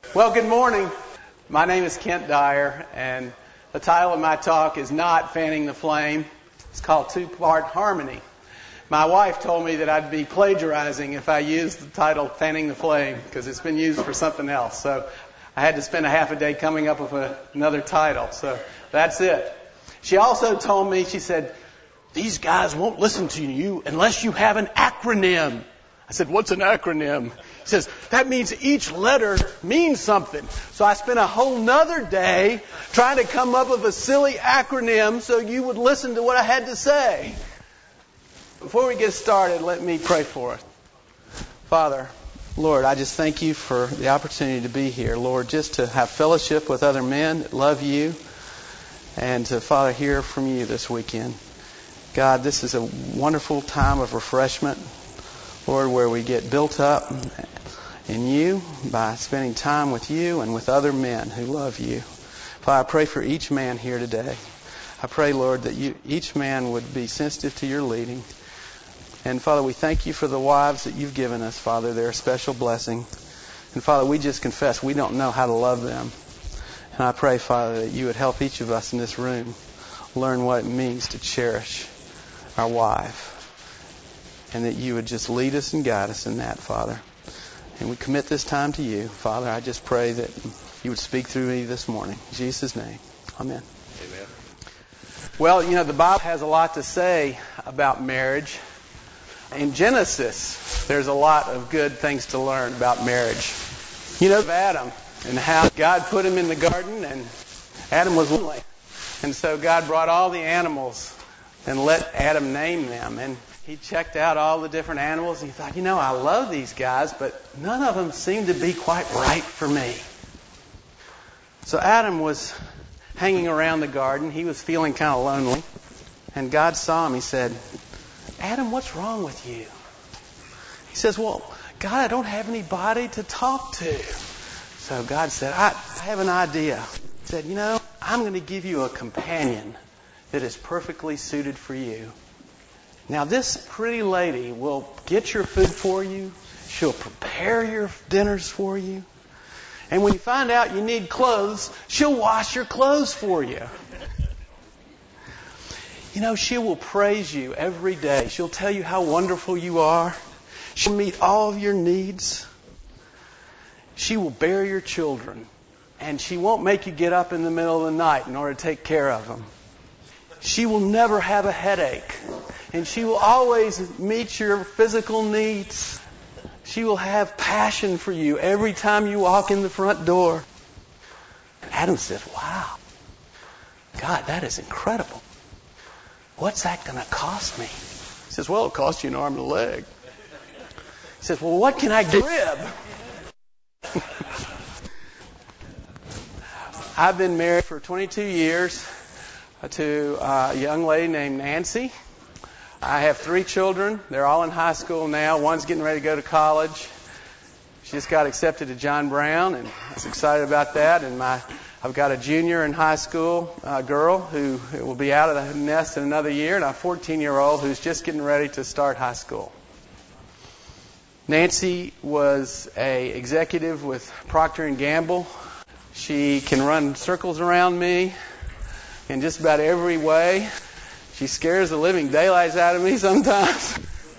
Well, good morning. My name is Kent Dyer, and the title of my talk is not Fanning the Flame. It's called Two-Part Harmony. My wife told me that I'd be plagiarizing if I used the title Fanning the Flame, because it's been used for something else. So I had to spend a half a day coming up with another title. So that's it. She also told me, she said, "These guys won't listen to you unless you have an acronym." I said, "What's an acronym?" He says, "That means each letter means something." So I spent a whole nother day trying to come up with a silly acronym so you would listen to what I had to say. Before we get started, let me pray for us. Father, Lord, I just thank you for the opportunity to be here. Lord, just to have fellowship with other men that love you and to, Father, hear from you this weekend. God, this is a wonderful time of refreshment, Lord, where we get built up in you by spending time with you and with other men who love you. Father, I pray for each man here today. I pray, Lord, that each man would be sensitive to your leading. And Father, we thank you for the wives that you've given us, Father. They're a special blessing. And Father, we just confess we don't know how to love them. And I pray, Father, that you would help each of us in this room learn what it means to cherish our wife. And that you would just lead us and guide us in that, Father. And we commit this time to you. Father, I just pray that you would speak through me this morning. In Jesus' name, amen. Amen. Well, the Bible has a lot to say about marriage. In Genesis, there's a lot of good things to learn about marriage. Of Adam and how God put him in the garden and Adam was lonely. And so God brought all the animals and let Adam name them. And he checked out all the different animals. And he thought, I love these guys, but none of them seem to be quite right for me. So Adam was hanging around the garden. He was feeling kind of lonely. And God saw him. He said, "Adam, what's wrong with you?" He says, "Well, God, I don't have anybody to talk to." So God said, I have an idea. He said, I'm going to give you a companion that is perfectly suited for you. Now, this pretty lady will get your food for you. She'll prepare your dinners for you. And when you find out you need clothes, she'll wash your clothes for you. She will praise you every day. She'll tell you how wonderful you are. She'll meet all of your needs. She will bear your children. And she won't make you get up in the middle of the night in order to take care of them. She will never have a headache. And she will always meet your physical needs. She will have passion for you every time you walk in the front door. Adam said, "Wow, God, that is incredible. What's that going to cost me?" He says, "Well, it'll cost you an arm and a leg." He says, "Well, what can I rib?" I've been married for 22 years to a young lady named Nancy. I have 3 children. They're all in high school now. One's getting ready to go to college. She just got accepted to John Brown, and I was excited about that. And I've got a junior in high school girl who will be out of the nest in another year, and a 14-year-old who's just getting ready to start high school. Nancy was an executive with Procter & Gamble. She can run circles around me in just about every way. She scares the living daylights out of me sometimes.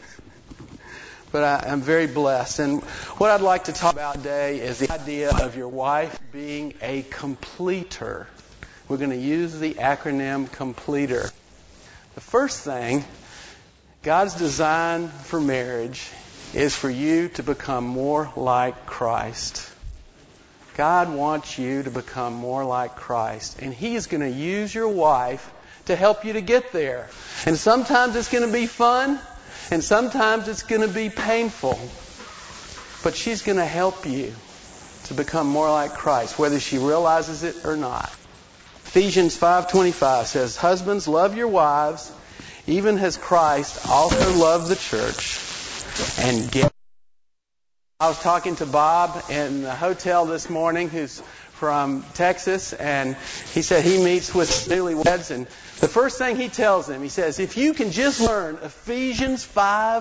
But I'm very blessed. And what I'd like to talk about today is the idea of your wife being a completer. We're going to use the acronym completer. The first thing, God's design for marriage is for you to become more like Christ. God wants you to become more like Christ. And He is going to use your wife to help you to get there. And sometimes it's going to be fun, and sometimes it's going to be painful. But she's going to help you to become more like Christ, whether she realizes it or not. Ephesians 5:25 says, "Husbands, love your wives, even as Christ also loved the church and gave." I was talking to Bob in the hotel this morning, who's from Texas, and he said he meets with newlyweds, and the first thing he tells them, he says, if you can just learn Ephesians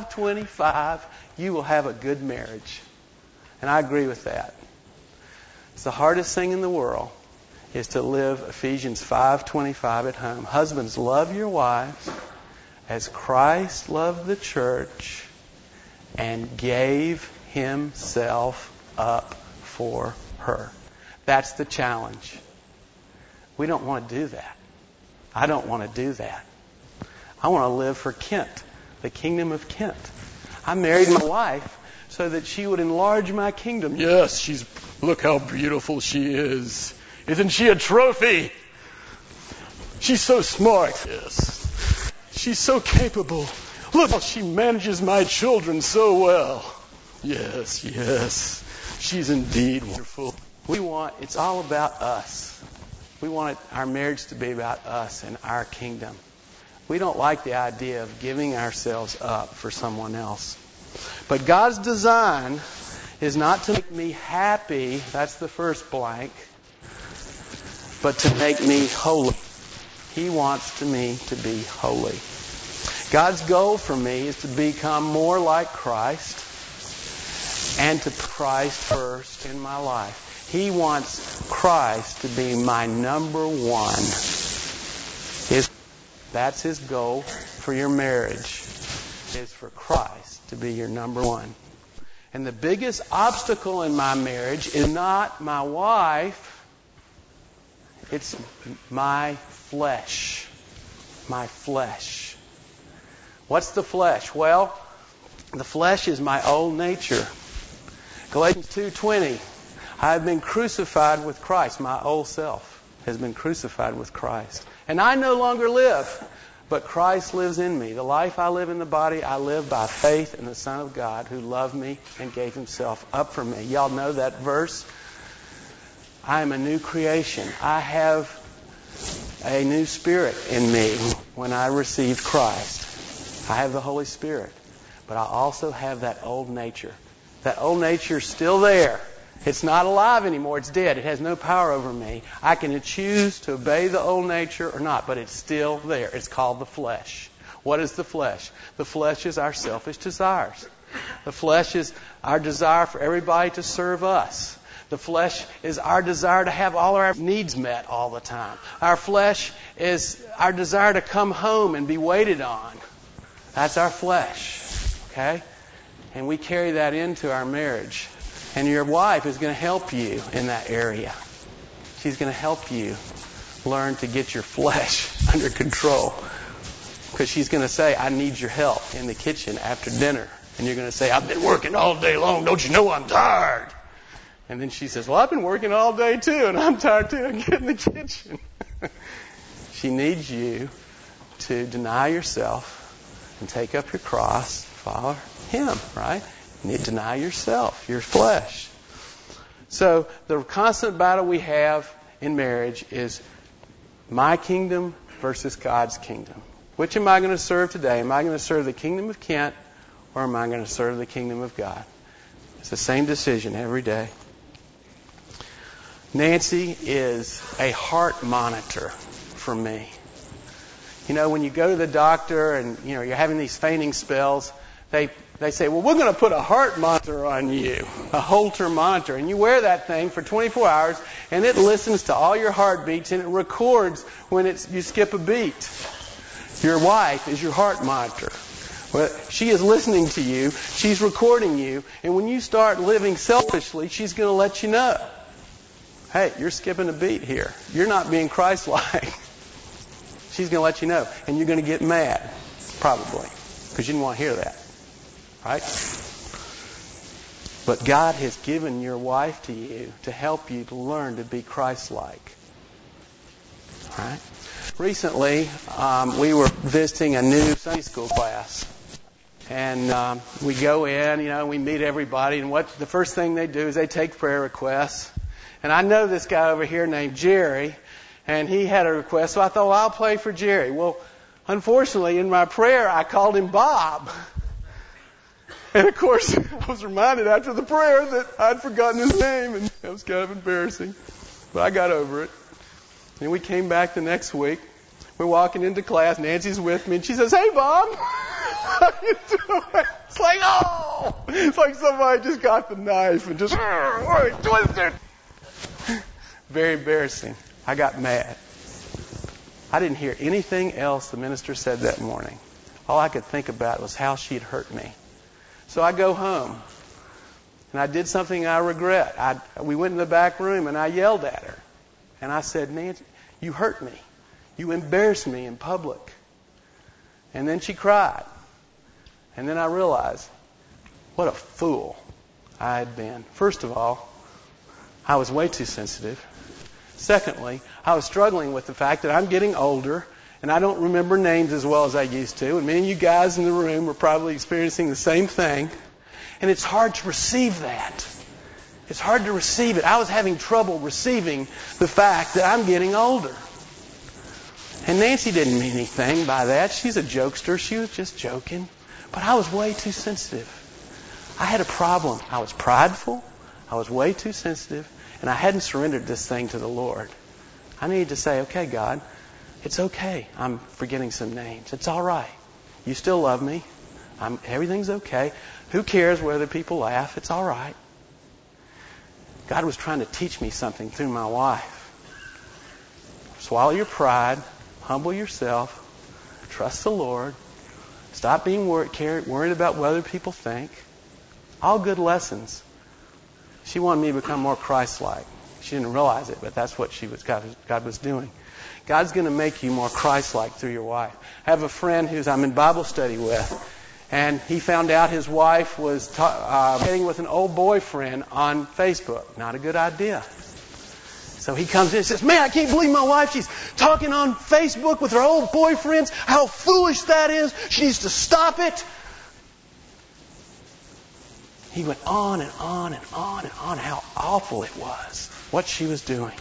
5:25, you will have a good marriage. And I agree with that. It's the hardest thing in the world is to live Ephesians 5:25 at home. Husbands, love your wives as Christ loved the church and gave himself up for her. That's the challenge. We don't want to do that. I don't want to do that. I want to live for Kent, the kingdom of Kent. I married my wife so that she would enlarge my kingdom. Yes, look how beautiful she is. Isn't she a trophy? She's so smart. Yes. She's so capable. Look how she manages my children so well. Yes, yes. She's indeed wonderful. It's all about us. We want our marriage to be about us and our kingdom. We don't like the idea of giving ourselves up for someone else. But God's design is not to make me happy, that's the first blank, but to make me holy. He wants me to be holy. God's goal for me is to become more like Christ and to Christ first in my life. He wants Christ to be my number one. That's His goal for your marriage, is for Christ to be your number one. And the biggest obstacle in my marriage is not my wife, it's my flesh. My flesh. What's the flesh? Well, the flesh is my old nature. Galatians 2:20, I have been crucified with Christ. My old self has been crucified with Christ. And I no longer live, but Christ lives in me. The life I live in the body, I live by faith in the Son of God who loved me and gave Himself up for me. Y'all know that verse? I am a new creation. I have a new spirit in me when I received Christ. I have the Holy Spirit. But I also have that old nature. That old nature is still there. It's not alive anymore. It's dead. It has no power over me. I can choose to obey the old nature or not, but it's still there. It's called the flesh. What is the flesh? The flesh is our selfish desires. The flesh is our desire for everybody to serve us. The flesh is our desire to have all our needs met all the time. Our flesh is our desire to come home and be waited on. That's our flesh. Okay? And we carry that into our marriage. And your wife is going to help you in that area. She's going to help you learn to get your flesh under control. Because she's going to say, I need your help in the kitchen after dinner. And you're going to say, I've been working all day long. Don't you know I'm tired? And then she says, well, I've been working all day too, and I'm tired too. Get in the kitchen. She needs you to deny yourself and take up your cross, follow Him, right? You need to deny yourself, your flesh. So the constant battle we have in marriage is my kingdom versus God's kingdom. Which am I going to serve today? Am I going to serve the kingdom of Kent or am I going to serve the kingdom of God? It's the same decision every day. Nancy is a heart monitor for me. You know, when you go to the doctor and, you're having these fainting spells, they say, well, we're going to put a heart monitor on you, a Holter monitor. And you wear that thing for 24 hours, and it listens to all your heartbeats, and it records when you skip a beat. Your wife is your heart monitor. Well, she is listening to you. She's recording you. And when you start living selfishly, she's going to let you know. Hey, you're skipping a beat here. You're not being Christ-like. She's going to let you know. And you're going to get mad, probably, because you didn't want to hear that. Right? But God has given your wife to you to help you to learn to be Christ-like. Right? Recently, we were visiting a new Sunday school class. And we go in, we meet everybody. And the first thing they do is they take prayer requests. And I know this guy over here named Jerry. And he had a request. So I thought, well, I'll pray for Jerry. Well, unfortunately, in my prayer, I called him Bob. And of course, I was reminded after the prayer that I'd forgotten his name, and that was kind of embarrassing. But I got over it. And we came back the next week. We're walking into class. Nancy's with me, and she says, "Hey, Bob, how you doing?" It's like, oh! It's like somebody just got the knife and just twisted. Very embarrassing. I got mad. I didn't hear anything else the minister said that morning. All I could think about was how she'd hurt me. So I go home, and I did something I regret. We went in the back room, and I yelled at her. And I said, Nancy, you hurt me. You embarrassed me in public. And then she cried. And then I realized what a fool I had been. First of all, I was way too sensitive. Secondly, I was struggling with the fact that I'm getting older and I don't remember names as well as I used to. And many of you guys in the room are probably experiencing the same thing. And it's hard to receive that. It's hard to receive it. I was having trouble receiving the fact that I'm getting older. And Nancy didn't mean anything by that. She's a jokester. She was just joking. But I was way too sensitive. I had a problem. I was prideful. I was way too sensitive. And I hadn't surrendered this thing to the Lord. I needed to say, okay, God, it's okay. I'm forgetting some names. It's all right. You still love me. Everything's okay. Who cares whether people laugh? It's all right. God was trying to teach me something through my wife. Swallow your pride. Humble yourself. Trust the Lord. Stop being worried about what other people think. All good lessons. She wanted me to become more Christ-like. She didn't realize it, but that's what God was doing. God's going to make you more Christ-like through your wife. I have a friend I'm in Bible study with, and he found out his wife was dating with an old boyfriend on Facebook. Not a good idea. So he comes in and says, man, I can't believe my wife. She's talking on Facebook with her old boyfriends. How foolish that is. She needs to stop it. He went on and on and on and on how awful it was, what she was doing.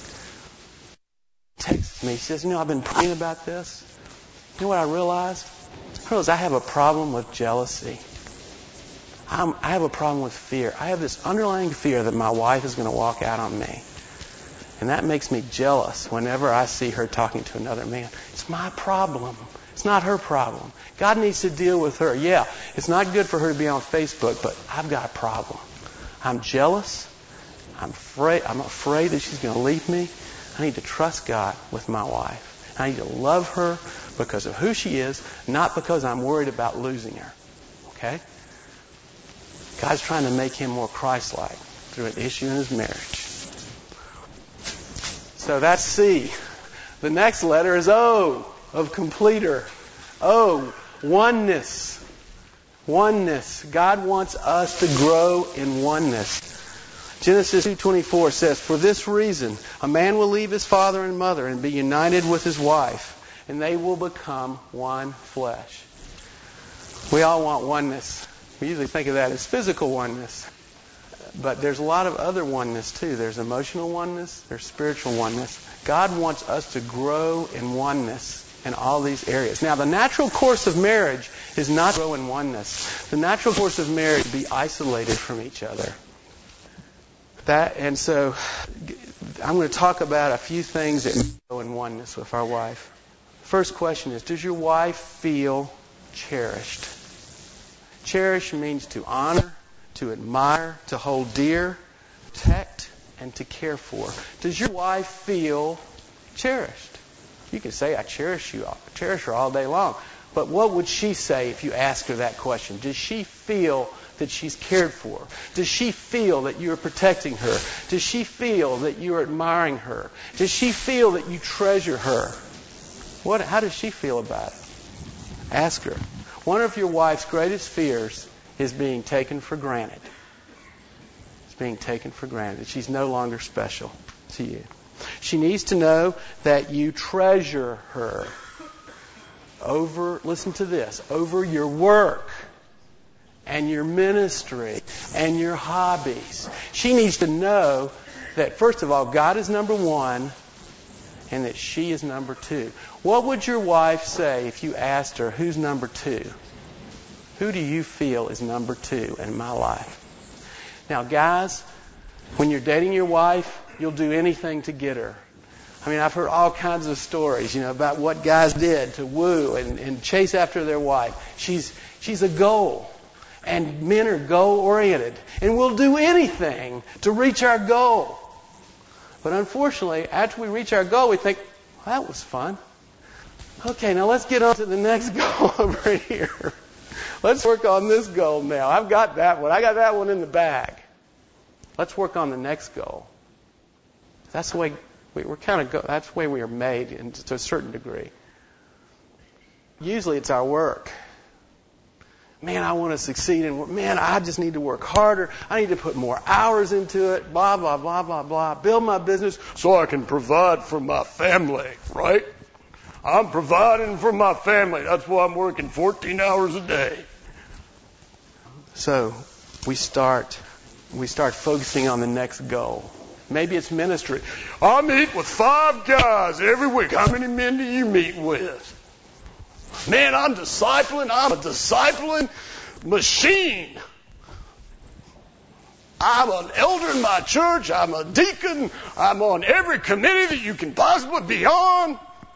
He texts me. He says, I've been praying about this. You know what I realized? I have a problem with jealousy. I have a problem with fear. I have this underlying fear that my wife is going to walk out on me. And that makes me jealous whenever I see her talking to another man. It's my problem. It's not her problem. God needs to deal with her. Yeah, it's not good for her to be on Facebook, but I've got a problem. I'm jealous. I'm afraid that she's going to leave me. I need to trust God with my wife. I need to love her because of who she is, not because I'm worried about losing her. Okay? God's trying to make him more Christ-like through an issue in his marriage. So that's C. The next letter is O, of completer. O, oneness. Oneness. God wants us to grow in oneness. Genesis 2:24 says, for this reason, a man will leave his father and mother and be united with his wife, and they will become one flesh. We all want oneness. We usually think of that as physical oneness. But there's a lot of other oneness too. There's emotional oneness. There's spiritual oneness. God wants us to grow in oneness in all these areas. Now, the natural course of marriage is not to grow in oneness. The natural course of marriage is to be isolated from each other. And so I'm going to talk about a few things that grow in oneness with our wife. First question is, does your wife feel cherished? Cherish means to honor, to admire, to hold dear, protect, and to care for. Does your wife feel cherished? You can say, I cherish you. I cherish her all day long. But what would she say if you ask her that question? Does she feel that she's cared for? Does she feel that you're protecting her? Does she feel that you're admiring her? Does she feel that you treasure her? How does she feel about it? Ask her. One of your wife's greatest fears is being taken for granted. It's being taken for granted. She's no longer special to you. She needs to know that you treasure her listen to this, over your work and your ministry and your hobbies. She needs to know that, first of all, God is number one and that she is number two. What would your wife say if you asked her, who's number two? Who do you feel is number two in my life? Now, guys, when you're dating your wife, you'll do anything to get her. I mean, I've heard all kinds of stories, about what guys did to woo and chase after their wife. She's a goal. And men are goal-oriented. And we'll do anything to reach our goal. But unfortunately, after we reach our goal, we think, well, that was fun. Okay, now let's get on to the next goal over here. Let's work on this goal now. I've got that one. I got that one in the bag. Let's work on the next goal. That's the way that's the way we are made to a certain degree. Usually it's our work. Man, I want to succeed, and man, I just need to work harder. I need to put more hours into it, blah, blah, blah, blah, blah. Build my business so I can provide for my family, right? I'm providing for my family. That's why I'm working 14 hours a day. So we start focusing on the next goal. Maybe it's ministry. I meet with 5 guys every week. How many men do you meet with? Man, I'm a discipling machine. I'm an elder in my church. I'm a deacon. I'm on every committee that you can possibly be on.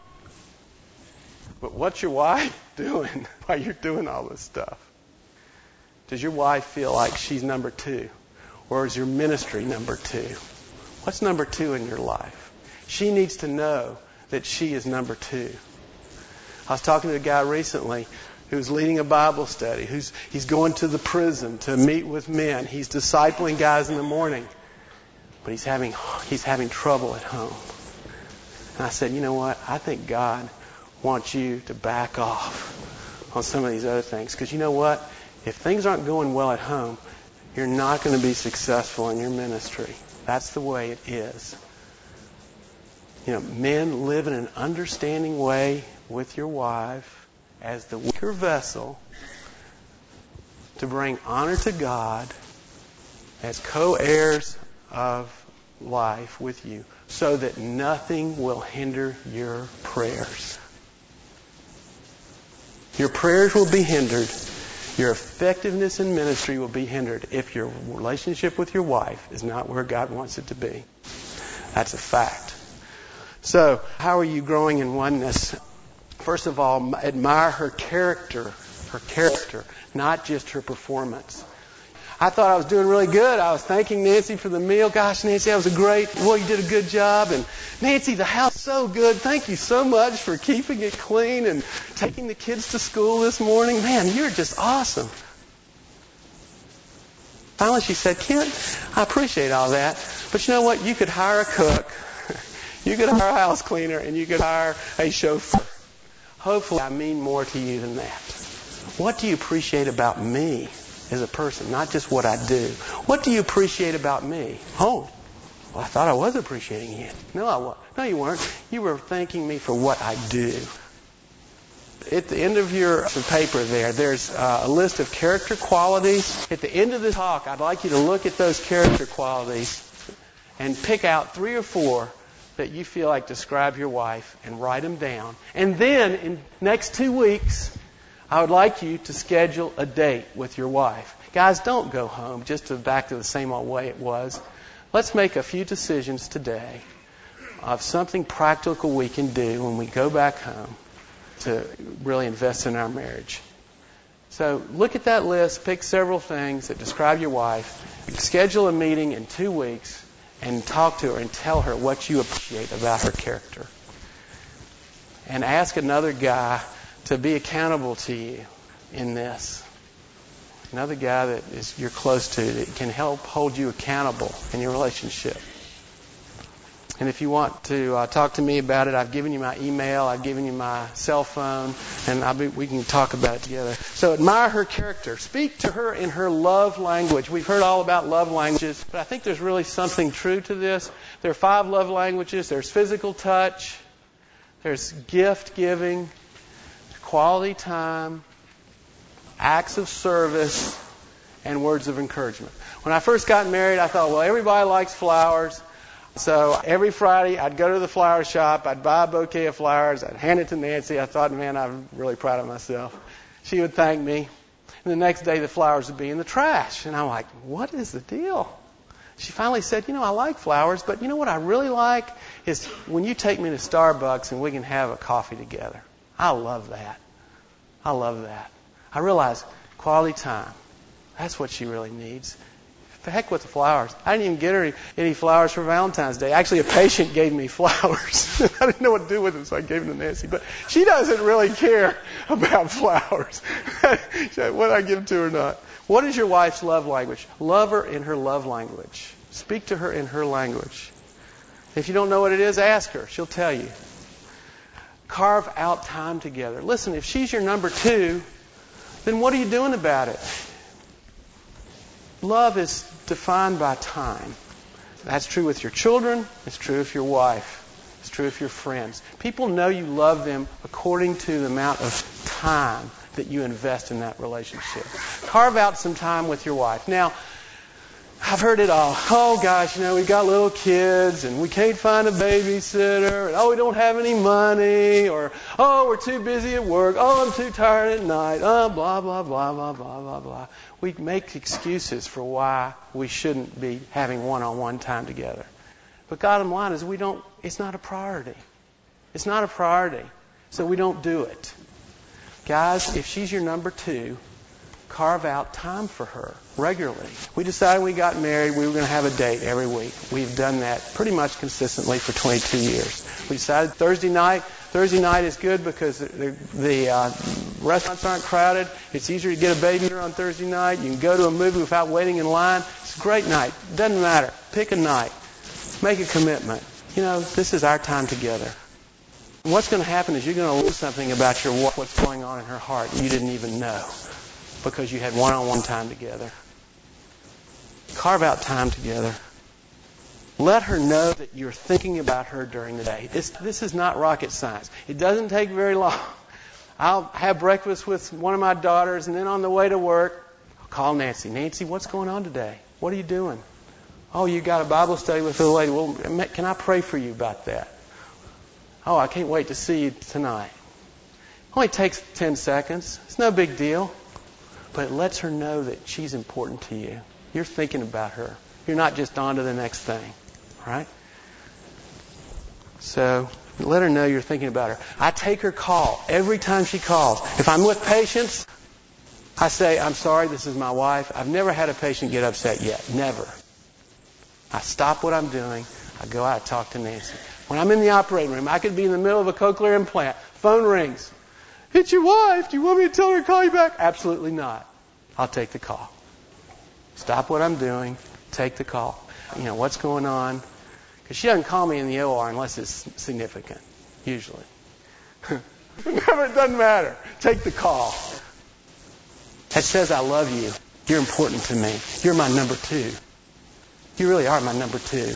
But what's your wife doing while you're doing all this stuff? Does your wife feel like she's number 2? Or is your ministry number 2? What's number 2 in your life? She needs to know that she is number 2. I was talking to a guy recently who's leading a Bible study. He's going to the prison to meet with men. He's discipling guys in the morning. But he's having trouble at home. And I said, you know what? I think God wants you to back off on some of these other things. Because you know what? If things aren't going well at home, you're not going to be successful in your ministry. That's the way it is. You know, men, live in an understanding way with your wife as the weaker vessel to bring honor to God as co-heirs of life with you, so that nothing will hinder your prayers. Your prayers will be hindered. Your effectiveness in ministry will be hindered if your relationship with your wife is not where God wants it to be. That's a fact. So, how are you growing in oneness? First of all, admire her character, not just her performance. I thought I was doing really good. I was thanking Nancy for the meal. Gosh, Nancy, that was you did a good job. And Nancy, the house is so good. Thank you so much for keeping it clean and taking the kids to school this morning. Man, you're just awesome. Finally, she said, Kent, I appreciate all that. But you know what? You could hire a cook. You could hire a house cleaner. And you could hire a chauffeur. Hopefully, I mean more to you than that. What do you appreciate about me as a person, not just what I do? What do you appreciate about me? Oh, well, I thought I was appreciating you. No, you weren't. You were thanking me for what I do. At the end of your paper there's a list of character qualities. At the end of the talk, I'd like you to look at those character qualities and pick out 3 or 4 that you feel like describe your wife and write them down. And then, in next 2 weeks, I would like you to schedule a date with your wife. Guys, don't go home just back to the same old way it was. Let's make a few decisions today of something practical we can do when we go back home to really invest in our marriage. So look at that list, pick several things that describe your wife, schedule a meeting in 2 weeks, and talk to her and tell her what you appreciate about her character. And ask another guy to be accountable to you in this. Another guy that you're close to that can help hold you accountable in your relationship. And if you want to talk to me about it, I've given you my email, I've given you my cell phone, and we can talk about it together. So admire her character. Speak to her in her love language. We've heard all about love languages, but I think there's really something true to this. There are 5 love languages. There's physical touch, there's gift giving, quality time, acts of service, and words of encouragement. When I first got married, I thought, well, everybody likes flowers. So every Friday, I'd go to the flower shop. I'd buy a bouquet of flowers. I'd hand it to Nancy. I thought, man, I'm really proud of myself. She would thank me. And the next day, the flowers would be in the trash. And I'm like, what is the deal? She finally said, I like flowers, but you know what I really like is when you take me to Starbucks and we can have a coffee together. I love that. I realize quality time. That's what she really needs. The heck with the flowers. I didn't even get her any flowers for Valentine's Day. Actually, a patient gave me flowers. I didn't know what to do with them, so I gave them to Nancy. But she doesn't really care about flowers, whether I give them to her or not. What is your wife's love language? Love her in her love language. Speak to her in her language. If you don't know what it is, ask her. She'll tell you. Carve out time together. Listen, if she's your number 2, then what are you doing about it? Love is defined by time. That's true with your children. It's true with your wife. It's true with your friends. People know you love them according to the amount of time that you invest in that relationship. Carve out some time with your wife. Now, I've heard it all. Oh, gosh, we've got little kids, and we can't find a babysitter, and we don't have any money, or, we're too busy at work, I'm too tired at night, blah, blah, blah, blah, blah, blah, blah. We make excuses for why we shouldn't be having one-on-one time together. But bottom line is it's not a priority. It's not a priority, so we don't do it. Guys, if she's your number 2, carve out time for her regularly. We decided when we got married we were going to have a date every week. We've done that pretty much consistently for 22 years. We decided Thursday night. Thursday night is good because the restaurants aren't crowded. It's easier to get a baby on Thursday night. You can go to a movie without waiting in line. It's a great night. Doesn't matter. Pick a night. Make a commitment. This is our time together. And what's going to happen is you're going to learn something about your wife, what's going on in her heart you didn't even know, because you had one-on-one time together. Carve out time together. Let her know that you're thinking about her during the day. This is not rocket science. It doesn't take very long. I'll have breakfast with one of my daughters, and then on the way to work, I'll call Nancy. Nancy, what's going on today? What are you doing? Oh, you got a Bible study with the lady. Well, can I pray for you about that? Oh, I can't wait to see you tonight. It only takes 10 seconds. It's no big deal. But it lets her know that she's important to you. You're thinking about her. You're not just on to the next thing. Right? So let her know you're thinking about her. I take her call every time she calls. If I'm with patients, I say, I'm sorry, this is my wife. I've never had a patient get upset yet. Never. I stop what I'm doing. I go out and talk to Nancy. When I'm in the operating room, I could be in the middle of a cochlear implant. Phone rings. It's your wife. Do you want me to tell her to call you back? Absolutely not. I'll take the call. Stop what I'm doing. Take the call. What's going on? Because she doesn't call me in the OR unless it's significant, usually. It doesn't matter. Take the call. That says I love you. You're important to me. You're my number 2. You really are my number 2.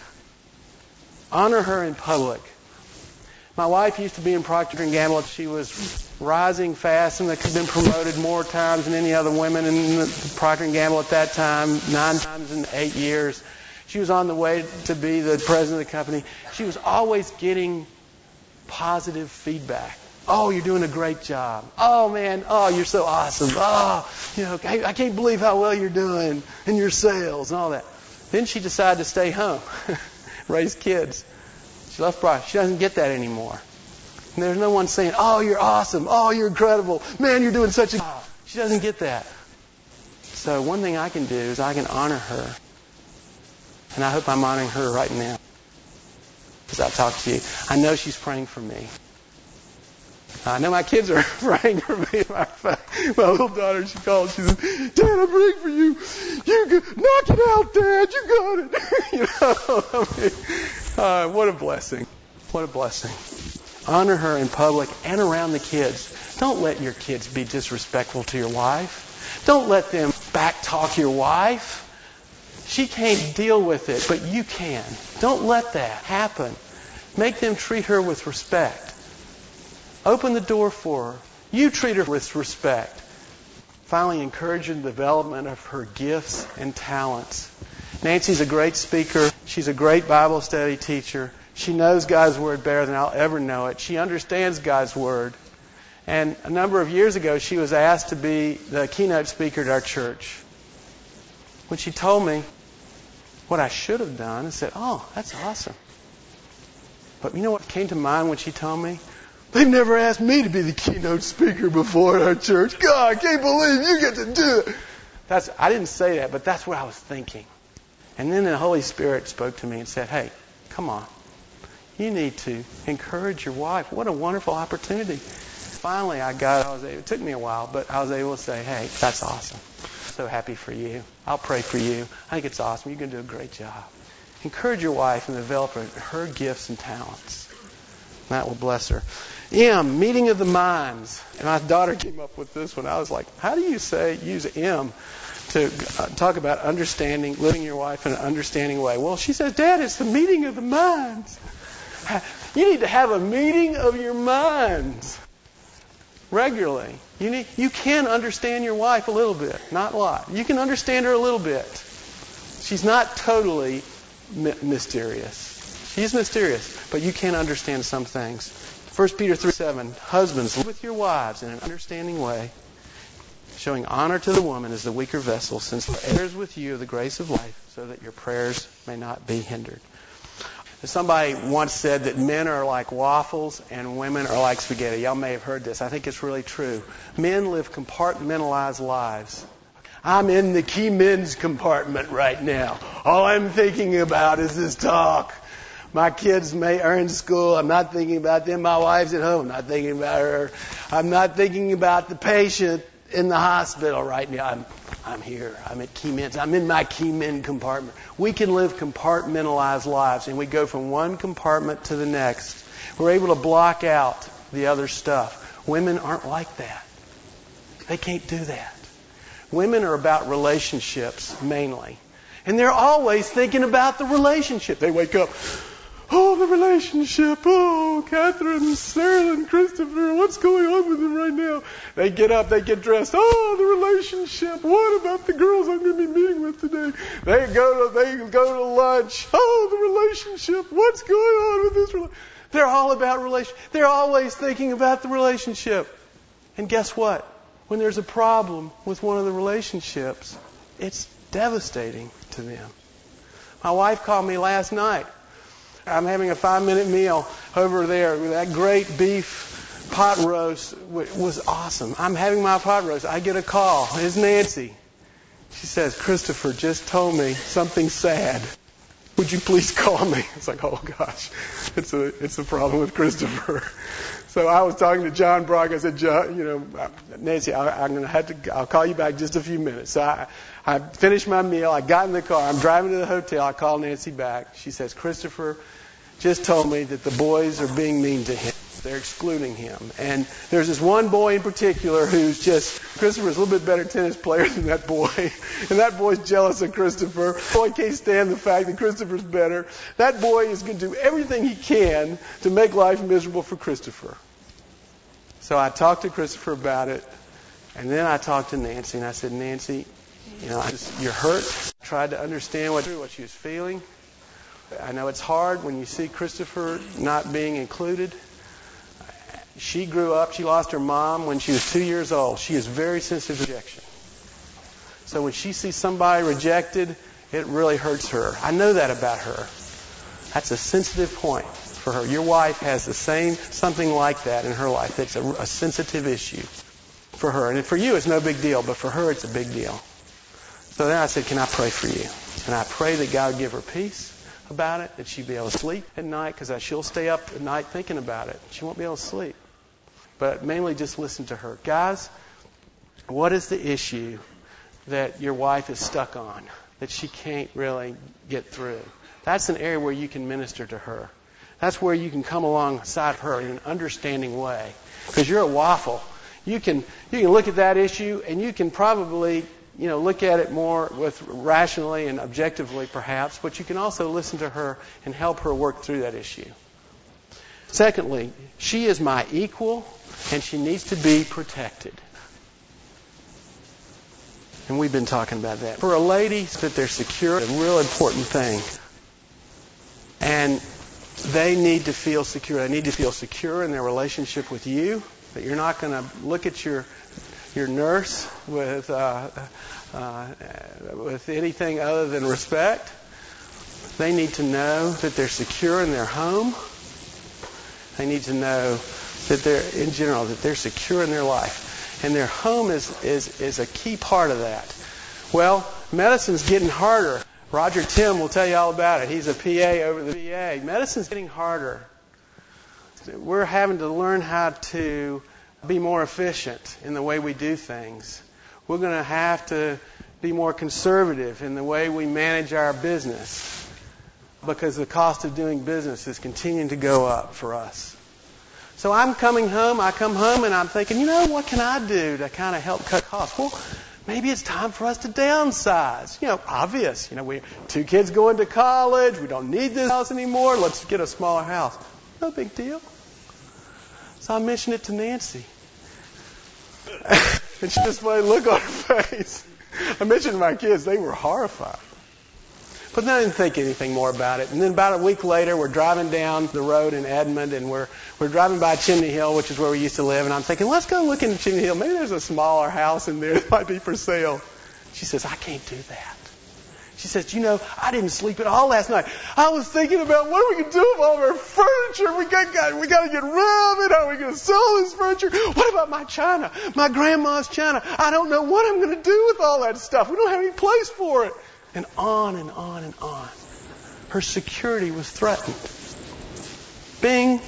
Honor her in public. My wife used to be in Procter & Gamble. She was rising fast and had been promoted more times than any other women in Procter & Gamble at that time, 9 times in 8 years. She was on the way to be the president of the company. She was always getting positive feedback. Oh, you're doing a great job. Oh, man. Oh, you're so awesome. Oh, I can't believe how well you're doing in your sales and all that. Then she decided to stay home, raise kids. She left Procter. She doesn't get that anymore. And there's no one saying, oh, you're awesome. Oh, you're incredible. Man, you're doing such a job. She doesn't get that. So one thing I can do is I can honor her. And I hope I'm honoring her right now as I talk to you. I know she's praying for me. I know my kids are praying for me. My little daughter, she calls. She says, Dad, I'm praying for you. Knock it out, Dad. You got it. What a blessing. What a blessing. Honor her in public and around the kids. Don't let your kids be disrespectful to your wife. Don't let them backtalk your wife. She can't deal with it, but you can. Don't let that happen. Make them treat her with respect. Open the door for her. You treat her with respect. Finally, encourage the development of her gifts and talents. Nancy's a great speaker. She's a great Bible study teacher. She knows God's Word better than I'll ever know it. She understands God's Word. And a number of years ago, she was asked to be the keynote speaker at our church. When she told me what I should have done, I said, oh, that's awesome. But you know what came to mind when she told me? They've never asked me to be the keynote speaker before at our church. God, I can't believe you get to do it. I didn't say that, but that's what I was thinking. And then the Holy Spirit spoke to me and said, hey, come on. You need to encourage your wife. What a wonderful opportunity. Finally, it took me a while, but I was able to say, hey, that's awesome. So happy for you. I'll pray for you. I think it's awesome. You're going to do a great job. Encourage your wife and develop her gifts and talents. That will bless her. M, meeting of the minds. And my daughter came up with this one. I was like, how do you use M to talk about understanding, living your wife in an understanding way? Well, she says, Dad, it's the meeting of the minds. You need to have a meeting of your minds regularly. You can understand your wife a little bit, not a lot. You can understand her a little bit. She's not totally mysterious. She's mysterious, but you can understand some things. 1 Peter 3:7, husbands, live with your wives in an understanding way, showing honor to the woman as the weaker vessel, since the heirs with you of the grace of life, so that your prayers may not be hindered. Somebody once said that men are like waffles and women are like spaghetti. Y'all may have heard this. I think it's really true. Men live compartmentalized lives. I'm in the key men's compartment right now. All I'm thinking about is this talk. My kids are in school. I'm not thinking about them. My wife's at home. I'm not thinking about her. I'm not thinking about the patient in the hospital right now. I'm here. I'm at key men's. I'm in my key men compartment. We can live compartmentalized lives, and we go from one compartment to the next. We're able to block out the other stuff. Women aren't like that. They can't do that. Women are about relationships mainly. And they're always thinking about the relationship. They wake up, oh, the relationship. Oh, Catherine, Sarah, and Christopher, what's going on with them right now? They get up, they get dressed. Oh, the relationship. What about the girls I'm going to be meeting with today? They go to lunch. Oh, the relationship. What's going on with this relationship? They're all about relationship. They're always thinking about the relationship. And guess what? When there's a problem with one of the relationships, it's devastating to them. My wife called me last night. I'm having a 5-minute meal over there. That great beef pot roast was awesome. I'm having my pot roast. I get a call. It's Nancy. She says, Christopher just told me something sad. Would you please call me? It's like, oh gosh, it's a problem with Christopher. So I was talking to John Brock. I said, John, Nancy, I'll call you back just a few minutes. So I finished my meal. I got in the car. I'm driving to the hotel. I call Nancy back. She says, Christopher just told me that the boys are being mean to him. They're excluding him. And there's this one boy in particular who's Christopher's a little bit better tennis player than that boy. And that boy's jealous of Christopher. The boy can't stand the fact that Christopher's better. That boy is going to do everything he can to make life miserable for Christopher. So I talked to Christopher about it. And then I talked to Nancy. And I said, Nancy, you're hurt. I tried to understand what she was feeling. I know it's hard when you see Christopher not being included. She grew up, she lost her mom when she was 2 years old. She is very sensitive to rejection. So when she sees somebody rejected, it really hurts her. I know that about her. That's a sensitive point for her. Your wife has something like that in her life. It's a sensitive issue for her. And for you, it's no big deal, but for her, it's a big deal. So then I said, can I pray for you? And I pray that God would give her peace about it, that she'd be able to sleep at night, because she'll stay up at night thinking about it. She won't be able to sleep. But mainly just listen to her. Guys, what is the issue that your wife is stuck on, that she can't really get through? That's an area where you can minister to her. That's where you can come alongside her in an understanding way. Because you're a waffle. You can look at that issue and you can probably look at it more rationally and objectively perhaps, but you can also listen to her and help her work through that issue. Secondly, she is my equal and she needs to be protected. And we've been talking about that. For a lady, that they're secure is a real important thing. And they need to feel secure. They need to feel secure in their relationship with you, that you're not going to look at your nurse with anything other than respect. They need to know that they're secure in their home. They need to know that they're secure in their life. And their home is a key part of that. Well, medicine's getting harder. Roger Tim will tell you all about it. He's a PA over the VA. Medicine's getting harder. We're having to learn how to be more efficient in the way we do things. We're going to have to be more conservative in the way we manage our business because the cost of doing business is continuing to go up for us. So I'm coming home. I come home and I'm thinking, what can I do to kind of help cut costs? Well, maybe it's time for us to downsize. Obvious. We 2 kids going to college. We don't need this house anymore. Let's get a smaller house. No big deal. So I mentioned it to Nancy. And she just made a look on her face. I mentioned to my kids. They were horrified. But then I didn't think anything more about it. And then about a week later, we're driving down the road in Edmond, and we're driving by Chimney Hill, which is where we used to live. And I'm thinking, let's go look in Chimney Hill. Maybe there's a smaller house in there that might be for sale. She says, I can't do that. She says, I didn't sleep at all last night. I was thinking about what are we going to do with all of our furniture? We got to get rid of it. How are we going to sell this furniture? What about my china? My grandma's china? I don't know what I'm going to do with all that stuff. We don't have any place for it. And on and on and on. Her security was threatened. Bing.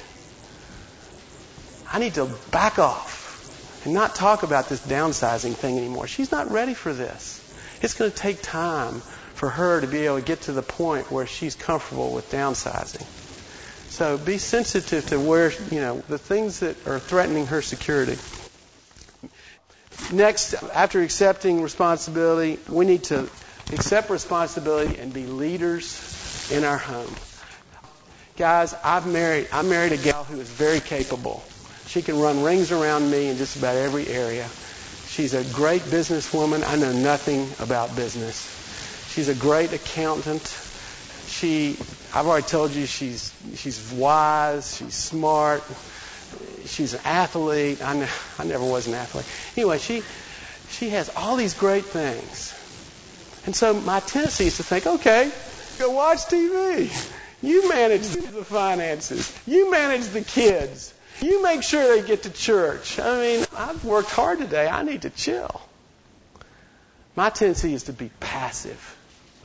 I need to back off and not talk about this downsizing thing anymore. She's not ready for this. It's going to take time for her to be able to get to the point where she's comfortable with downsizing. So be sensitive to where, the things that are threatening her security. Next, after accepting responsibility, we need to accept responsibility and be leaders in our home. Guys, I married a gal who is very capable. She can run rings around me in just about every area. She's a great businesswoman. I know nothing about business. She's a great accountant. I've already told you she's wise, she's smart, she's an athlete. I never was an athlete. Anyway, she has all these great things. And so my tendency is to think, okay, go watch TV. You manage the finances. You manage the kids. You make sure they get to church. I've worked hard today. I need to chill. My tendency is to be passive.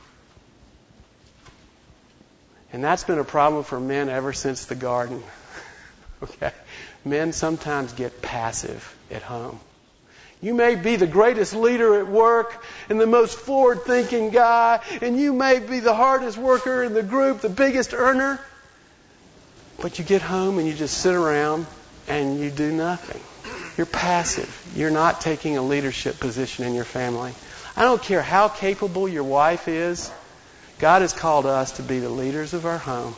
And that's been a problem for men ever since the garden. Okay? Men sometimes get passive at home. You may be the greatest leader at work and the most forward-thinking guy, and you may be the hardest worker in the group, the biggest earner, but you get home and you just sit around and you do nothing. You're passive. You're not taking a leadership position in your family. I don't care how capable your wife is. God has called us to be the leaders of our home.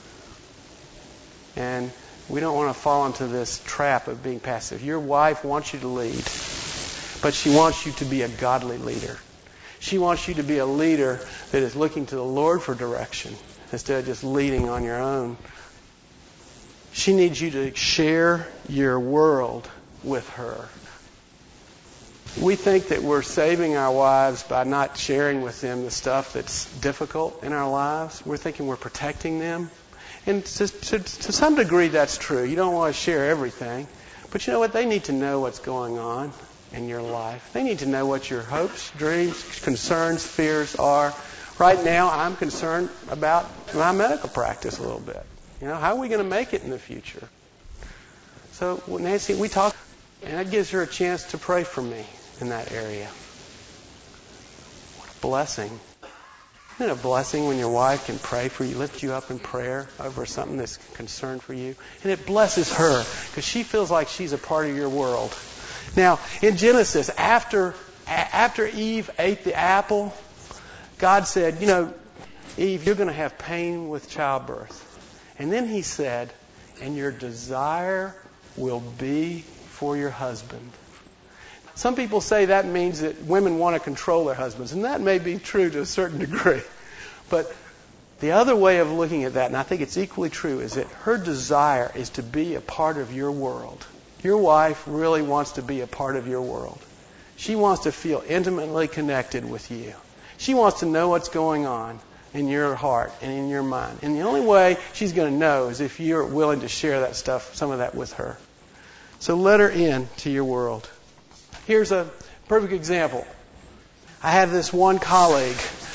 And we don't want to fall into this trap of being passive. Your wife wants you to lead. But she wants you to be a godly leader. She wants you to be a leader that is looking to the Lord for direction instead of just leading on your own. She needs you to share your world with her. We think that we're saving our wives by not sharing with them the stuff that's difficult in our lives. We're thinking we're protecting them. And to some degree that's true. You don't want to share everything. But you know what? They need to know what's going on in your life. They need to know what your hopes, dreams, concerns, fears are. Right now, I'm concerned about my medical practice a little bit. How are we going to make it in the future? So, Nancy, we talk, and that gives her a chance to pray for me in that area. What a blessing. Isn't it a blessing when your wife can pray for you, lift you up in prayer over something that's a concern for you? And it blesses her because she feels like she's a part of your world. Now, in Genesis, after Eve ate the apple, God said, Eve, you're going to have pain with childbirth. And then He said, and your desire will be for your husband. Some people say that means that women want to control their husbands, and that may be true to a certain degree. But the other way of looking at that, and I think it's equally true, is that her desire is to be a part of your world. Your wife really wants to be a part of your world. She wants to feel intimately connected with you. She wants to know what's going on in your heart and in your mind. And the only way she's going to know is if you're willing to share that stuff, some of that with her. So let her in to your world. Here's a perfect example. I have this one colleague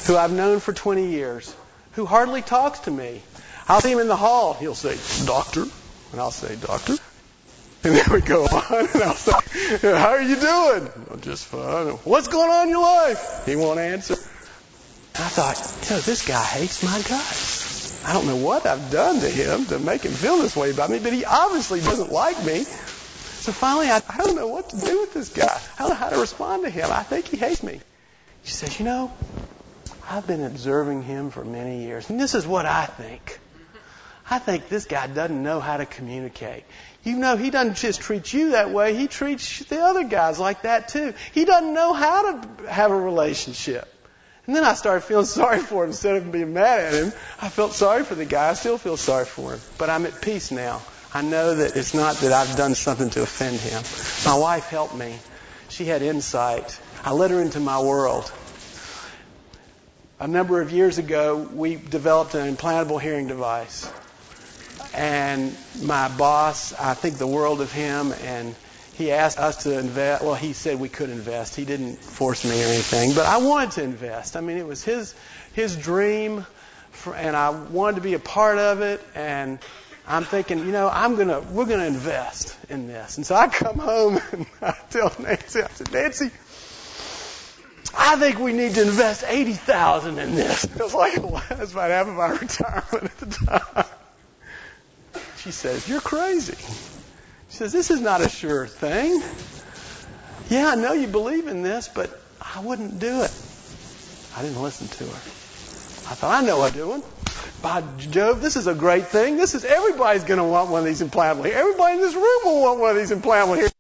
who I've known for 20 years, who hardly talks to me. I'll see him in the hall. He'll say, "Doctor." And I'll say, "Doctor." And then we go on, and I'll say, "How are you doing?" "I'm just fine." "What's going on in your life?" He won't answer. And I thought, this guy hates my guts. I don't know what I've done to him to make him feel this way about me, but he obviously doesn't like me. So finally, I don't know what to do with this guy. I don't know how to respond to him. I think he hates me. She says, I've been observing him for many years, and this is what I think. I think this guy doesn't know how to communicate. He doesn't just treat you that way. He treats the other guys like that too. He doesn't know how to have a relationship. And then I started feeling sorry for him instead of being mad at him. I felt sorry for the guy. I still feel sorry for him. But I'm at peace now. I know that it's not that I've done something to offend him. My wife helped me. She had insight. I let her into my world. A number of years ago, we developed an implantable hearing device. And my boss, I think the world of him, and he asked us to invest. Well, he said we could invest. He didn't force me or anything, but I wanted to invest. I mean, it was his dream, and I wanted to be a part of it. And I'm thinking, we're gonna invest in this. And so I come home and I tell Nancy, I said, "Nancy, I think we need to invest $80,000 in this." It was like, that's about half of my retirement at the time. She says, "You're crazy." She says, "This is not a sure thing. Yeah, I know you believe in this, but I wouldn't do it." I didn't listen to her. I thought, I know what I'm doing. By Jove, this is a great thing. Everybody's going to want one of these implantable here. Everybody in this room will want one of these implantable here.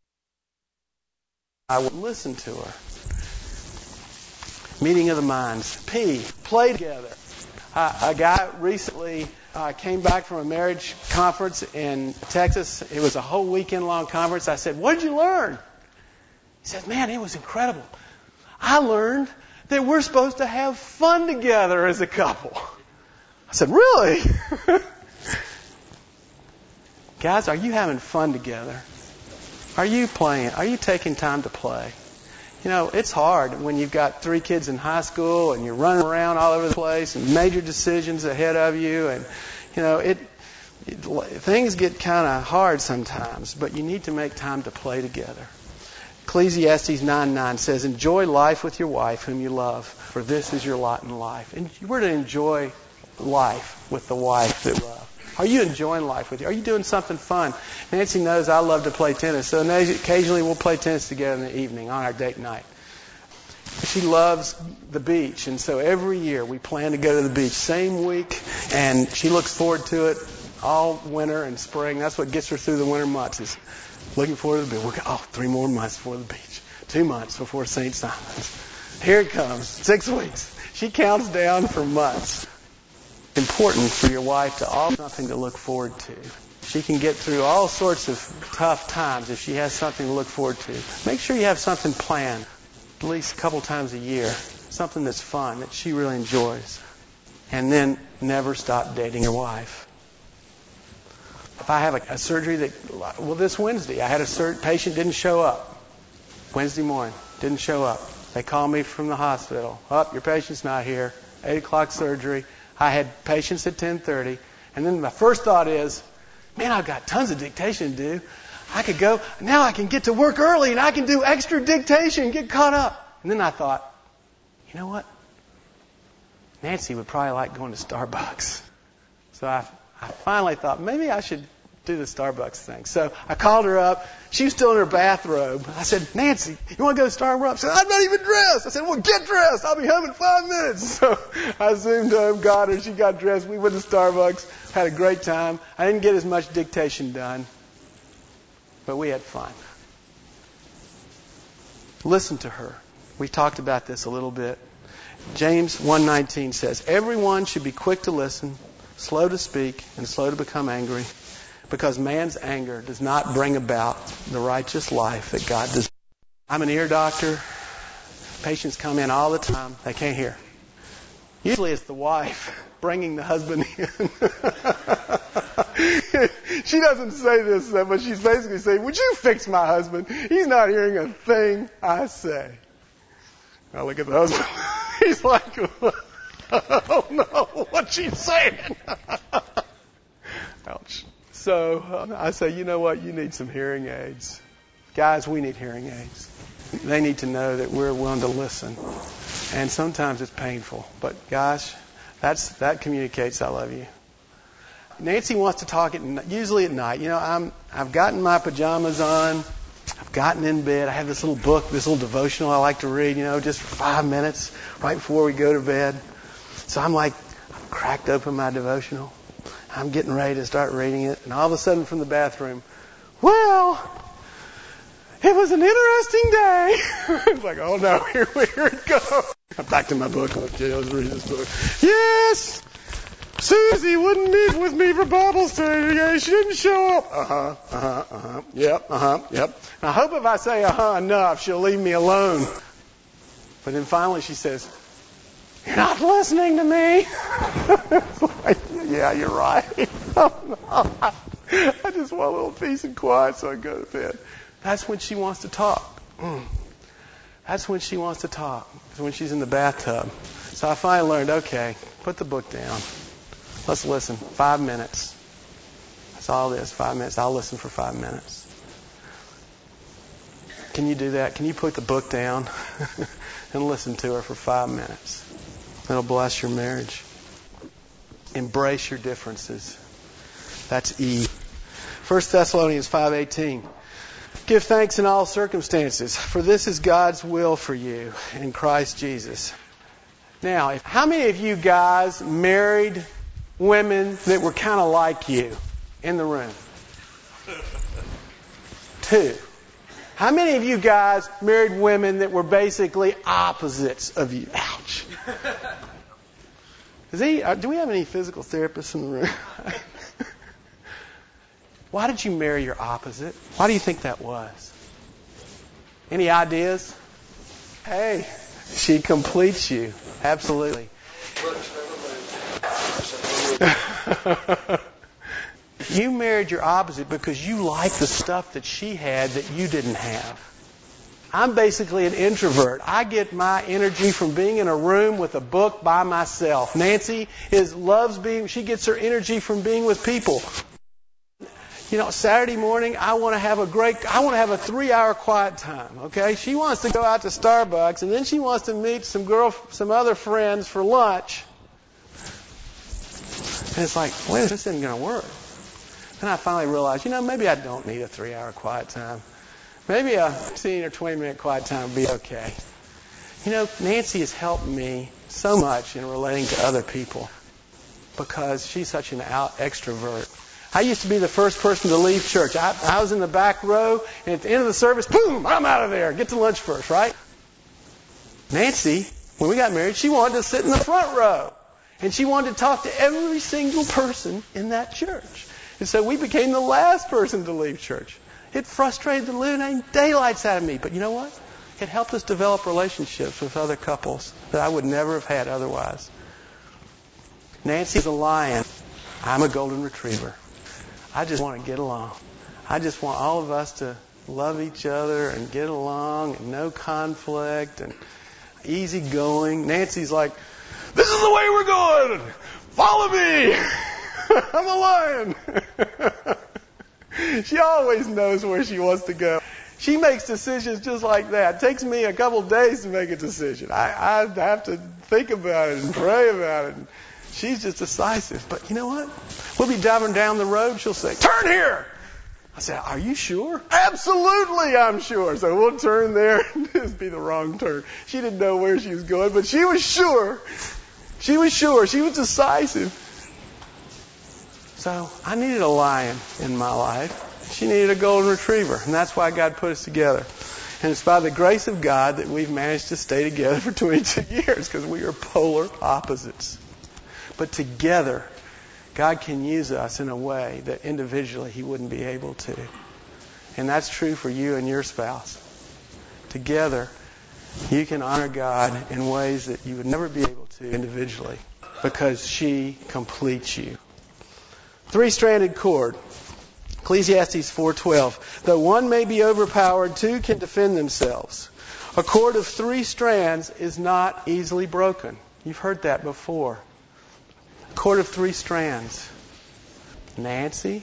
I would listen to her. Meeting of the minds. Play together. A guy recently came back from a marriage conference in Texas. It was a whole weekend-long conference. I said, "What did you learn?" He said, "Man, it was incredible. I learned that we're supposed to have fun together as a couple." I said, "Really?" Guys, are you having fun together? Are you playing? Are you taking time to play? It's hard when you've got 3 kids in high school and you're running around all over the place and major decisions ahead of you, and things get kind of hard sometimes, but you need to make time to play together. Ecclesiastes 9:9 says, "Enjoy life with your wife whom you love, for this is your lot in life." And we're to enjoy life with the wife that we love. Are you enjoying life with you? Are you doing something fun? Nancy knows I love to play tennis, so occasionally we'll play tennis together in the evening on our date night. She loves the beach, and so every year we plan to go to the beach, same week, and she looks forward to it all winter and spring. That's what gets her through the winter months, is looking forward to the beach. 3 more months before the beach, 2 months before St. Simon's. Here it comes, 6 weeks. She counts down for months. Important for your wife to always have something to look forward to. She can get through all sorts of tough times if she has something to look forward to. Make sure you have something planned at least a couple times a year, something that's fun, that she really enjoys. And then never stop dating your wife. If I have a surgery this Wednesday, I had a patient didn't show up. Wednesday morning, didn't show up. They called me from the hospital. Your patient's not here. 8 o'clock surgery. I had patients at 10:30. And then my first thought is, man, I've got tons of dictation to do. I could go, now I can get to work early and I can do extra dictation and get caught up. And then I thought, you know what? Nancy would probably like going to Starbucks. So I finally thought, maybe I should do the Starbucks thing. So I called her up. She was still in her bathrobe. I said, Nancy, you want to go to Starbucks? She said, I'm not even dressed. I said, well, get dressed. I'll be home in 5 minutes. So I zoomed home, got her. She got dressed. We went to Starbucks, had a great time. I didn't get as much dictation done, but we had fun. Listen to her. We talked about this a little bit. James 1:19 says, everyone should be quick to listen, slow to speak, and slow to become angry, because man's anger does not bring about the righteous life that God desires. I'm an ear doctor. Patients come in all the time. They can't hear. Usually it's the wife bringing the husband in. She doesn't say this, but she's basically saying, would you fix my husband? He's not hearing a thing I say. I look at the husband. He's like, oh no, what's she saying? Ouch. So I say, you know what? You need some hearing aids. Guys, we need hearing aids. They need to know that we're willing to listen. And sometimes it's painful. But gosh, that communicates I love you. Nancy wants to talk usually at night. You know, I've gotten my pajamas on. I've gotten in bed. I have this little book, this little devotional I like to read, just for 5 minutes right before we go to bed. So I've cracked open my devotional. I'm getting ready to start reading it. And all of a sudden from the bathroom, well, it was an interesting day. It's like, oh no, here it goes. I'm back to my book. Okay, let's read this book. Yes! Susie wouldn't meet with me for Bible study. She didn't show up. Yep. And I hope if I say enough, she'll leave me alone. But then finally she says, you're not listening to me. It's like, yeah, you're right. I just want a little peace and quiet so I go to bed. That's when she wants to talk. That's when she wants to talk. It's when she's in the bathtub. So I finally learned, okay, put the book down. Let's listen. 5 minutes. That's all it is, 5 minutes. I'll listen for 5 minutes. Can you do that? Can you put the book down and listen to her for 5 minutes? It'll bless your marriage. Embrace your differences. That's E. 1 Thessalonians 5:18. Give thanks in all circumstances, for this is God's will for you in Christ Jesus. Now, how many of you guys married women that were kind of like you in the room? 2. How many of you guys married women that were basically opposites of you? Ouch. Do we have any physical therapists in the room? Why did you marry your opposite? Why do you think that was? Any ideas? Hey, she completes you. Absolutely. You married your opposite because you liked the stuff that she had that you didn't have. I'm basically an introvert. I get my energy from being in a room with a book by myself. Nancy she gets her energy from being with people. Saturday morning, I want to have a 3-hour quiet time, okay? She wants to go out to Starbucks, and then she wants to meet some other friends for lunch. And it's like, wait, this isn't going to work. Then I finally realized, maybe I don't need a 3-hour quiet time. Maybe a 15 or 20-minute quiet time would be okay. Nancy has helped me so much in relating to other people because she's such an extrovert. I used to be the first person to leave church. I was in the back row, and at the end of the service, boom, I'm out of there. Get to lunch first, right? Nancy, when we got married, she wanted to sit in the front row. And she wanted to talk to every single person in that church. And so we became the last person to leave church. It frustrated the living daylights out of me. But you know what? It helped us develop relationships with other couples that I would never have had otherwise. Nancy's a lion. I'm a golden retriever. I just want to get along. I just want all of us to love each other and get along and no conflict and easy going. Nancy's like, this is the way we're going. Follow me. I'm a lion. She always knows where she wants to go. She makes decisions just like that. It takes me a couple of days to make a decision. I have to think about it and pray about it. She's just decisive. But you know what? We'll be driving down the road. She'll say, turn here. I said, are you sure? Absolutely, I'm sure. So we'll turn there. It'd be the wrong turn. She didn't know where she was going, but she was sure. She was sure. She was decisive. So I needed a lion in my life. She needed a golden retriever. And that's why God put us together. And it's by the grace of God that we've managed to stay together for 22 years because we are polar opposites. But together, God can use us in a way that individually He wouldn't be able to. And that's true for you and your spouse. Together, you can honor God in ways that you would never be able to individually because she completes you. 3-stranded cord. Ecclesiastes 4:12. Though one may be overpowered, two can defend themselves. A cord of 3 strands is not easily broken. You've heard that before. A cord of 3 strands. Nancy,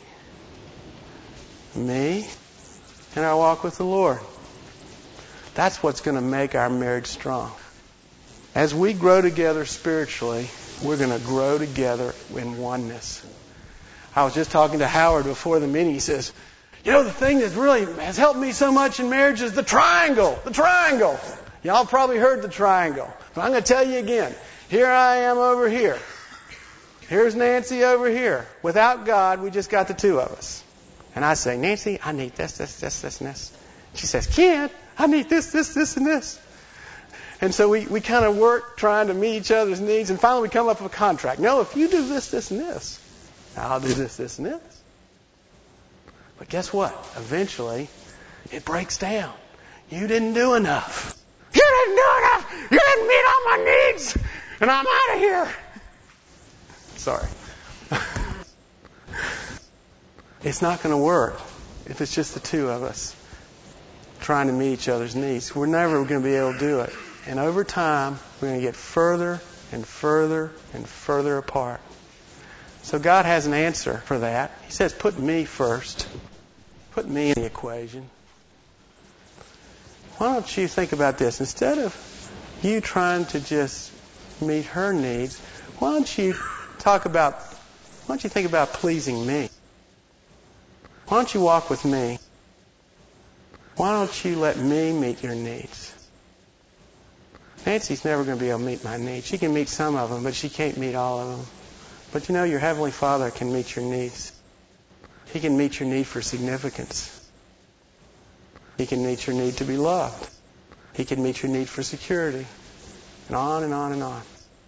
me, and our walk with the Lord. That's what's going to make our marriage strong. As we grow together spiritually, we're going to grow together in oneness. I was just talking to Howard before the meeting. He says, the thing that really has helped me so much in marriage is the triangle. The triangle. Y'all probably heard the triangle. But I'm going to tell you again. Here I am over here. Here's Nancy over here. Without God, we just got the 2 of us. And I say, Nancy, I need this, and this. She says, Kent, I need this, and this. And so we kind of work trying to meet each other's needs. And finally we come up with a contract. No, if you do this, and this, I'll do this, and this. But guess what? Eventually, it breaks down. You didn't do enough. You didn't do enough. You didn't meet all my needs. And I'm out of here. Sorry. It's not going to work if it's just the 2 of us trying to meet each other's needs. We're never going to be able to do it. And over time, we're going to get further and further and further apart. So God has an answer for that. He says, put me first. Put me in the equation. Why don't you think about this? Instead of you trying to just meet her needs, why don't you think about pleasing me? Why don't you walk with me? Why don't you let me meet your needs? Nancy's never going to be able to meet my needs. She can meet some of them, but she can't meet all of them. But your Heavenly Father can meet your needs. He can meet your need for significance. He can meet your need to be loved. He can meet your need for security. And on and on and on.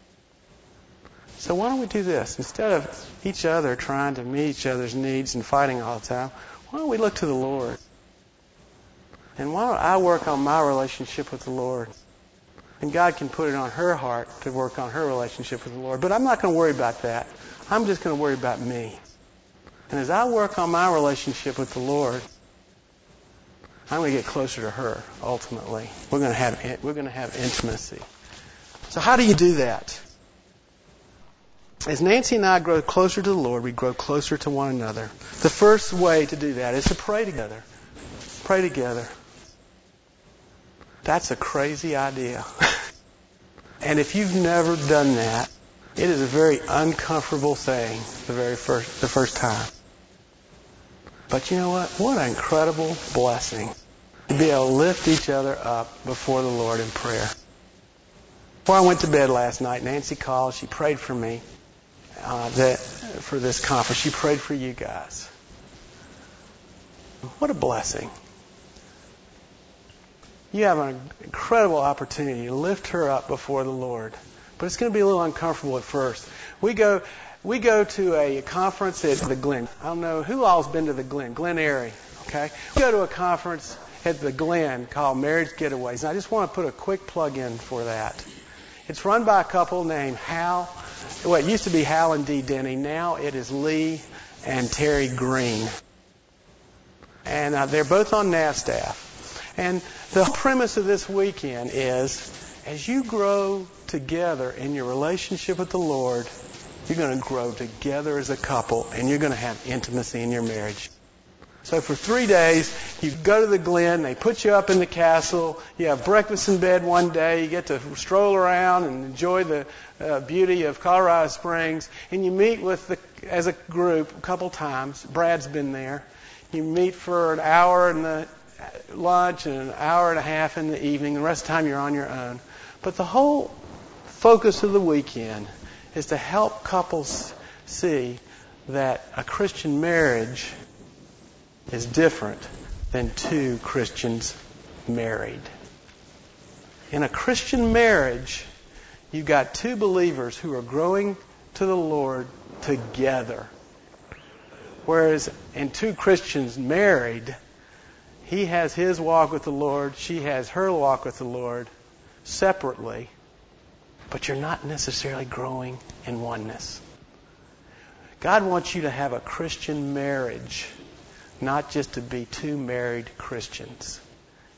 So why don't we do this? Instead of each other trying to meet each other's needs and fighting all the time, why don't we look to the Lord? And why don't I work on my relationship with the Lord? And God can put it on her heart to work on her relationship with the Lord. But I'm not going to worry about that. I'm just going to worry about me. And as I work on my relationship with the Lord, I'm going to get closer to her, ultimately. We're going to have intimacy. So how do you do that? As Nancy and I grow closer to the Lord, we grow closer to one another. The first way to do that is to pray together. Pray together. That's a crazy idea. And if you've never done that, it is a very uncomfortable thing the first time. But you know what? What an incredible blessing to be able to lift each other up before the Lord in prayer. Before I went to bed last night, Nancy called. She prayed for me for this conference. She prayed for you guys. What a blessing. You have an incredible opportunity to lift her up before the Lord. But it's going to be a little uncomfortable at first. We go to a conference at the Glen. I don't know who all's been to the Glen. Glen Airy. Okay? We go to a conference at the Glen called Marriage Getaways. And I just want to put a quick plug in for that. It's run by a couple named Hal. Well, it used to be Hal and Dee Denny. Now it is Lee and Terry Green. And they're both on NAV staff. And the premise of this weekend is, as you grow together in your relationship with the Lord, you're going to grow together as a couple, and you're going to have intimacy in your marriage. So for 3 days, you go to the Glen, they put you up in the castle, you have breakfast in bed one day, you get to stroll around and enjoy the beauty of Colorado Springs, and you meet as a group a couple times. Brad's been there. You meet for an hour in the lunch and an hour and a half in the evening. The rest of the time you're on your own. But the whole focus of the weekend is to help couples see that a Christian marriage is different than 2 Christians married. In a Christian marriage, you've got 2 believers who are growing to the Lord together. Whereas in 2 Christians married, he has his walk with the Lord, she has her walk with the Lord separately, but you're not necessarily growing in oneness. God wants you to have a Christian marriage, not just to be 2 married Christians.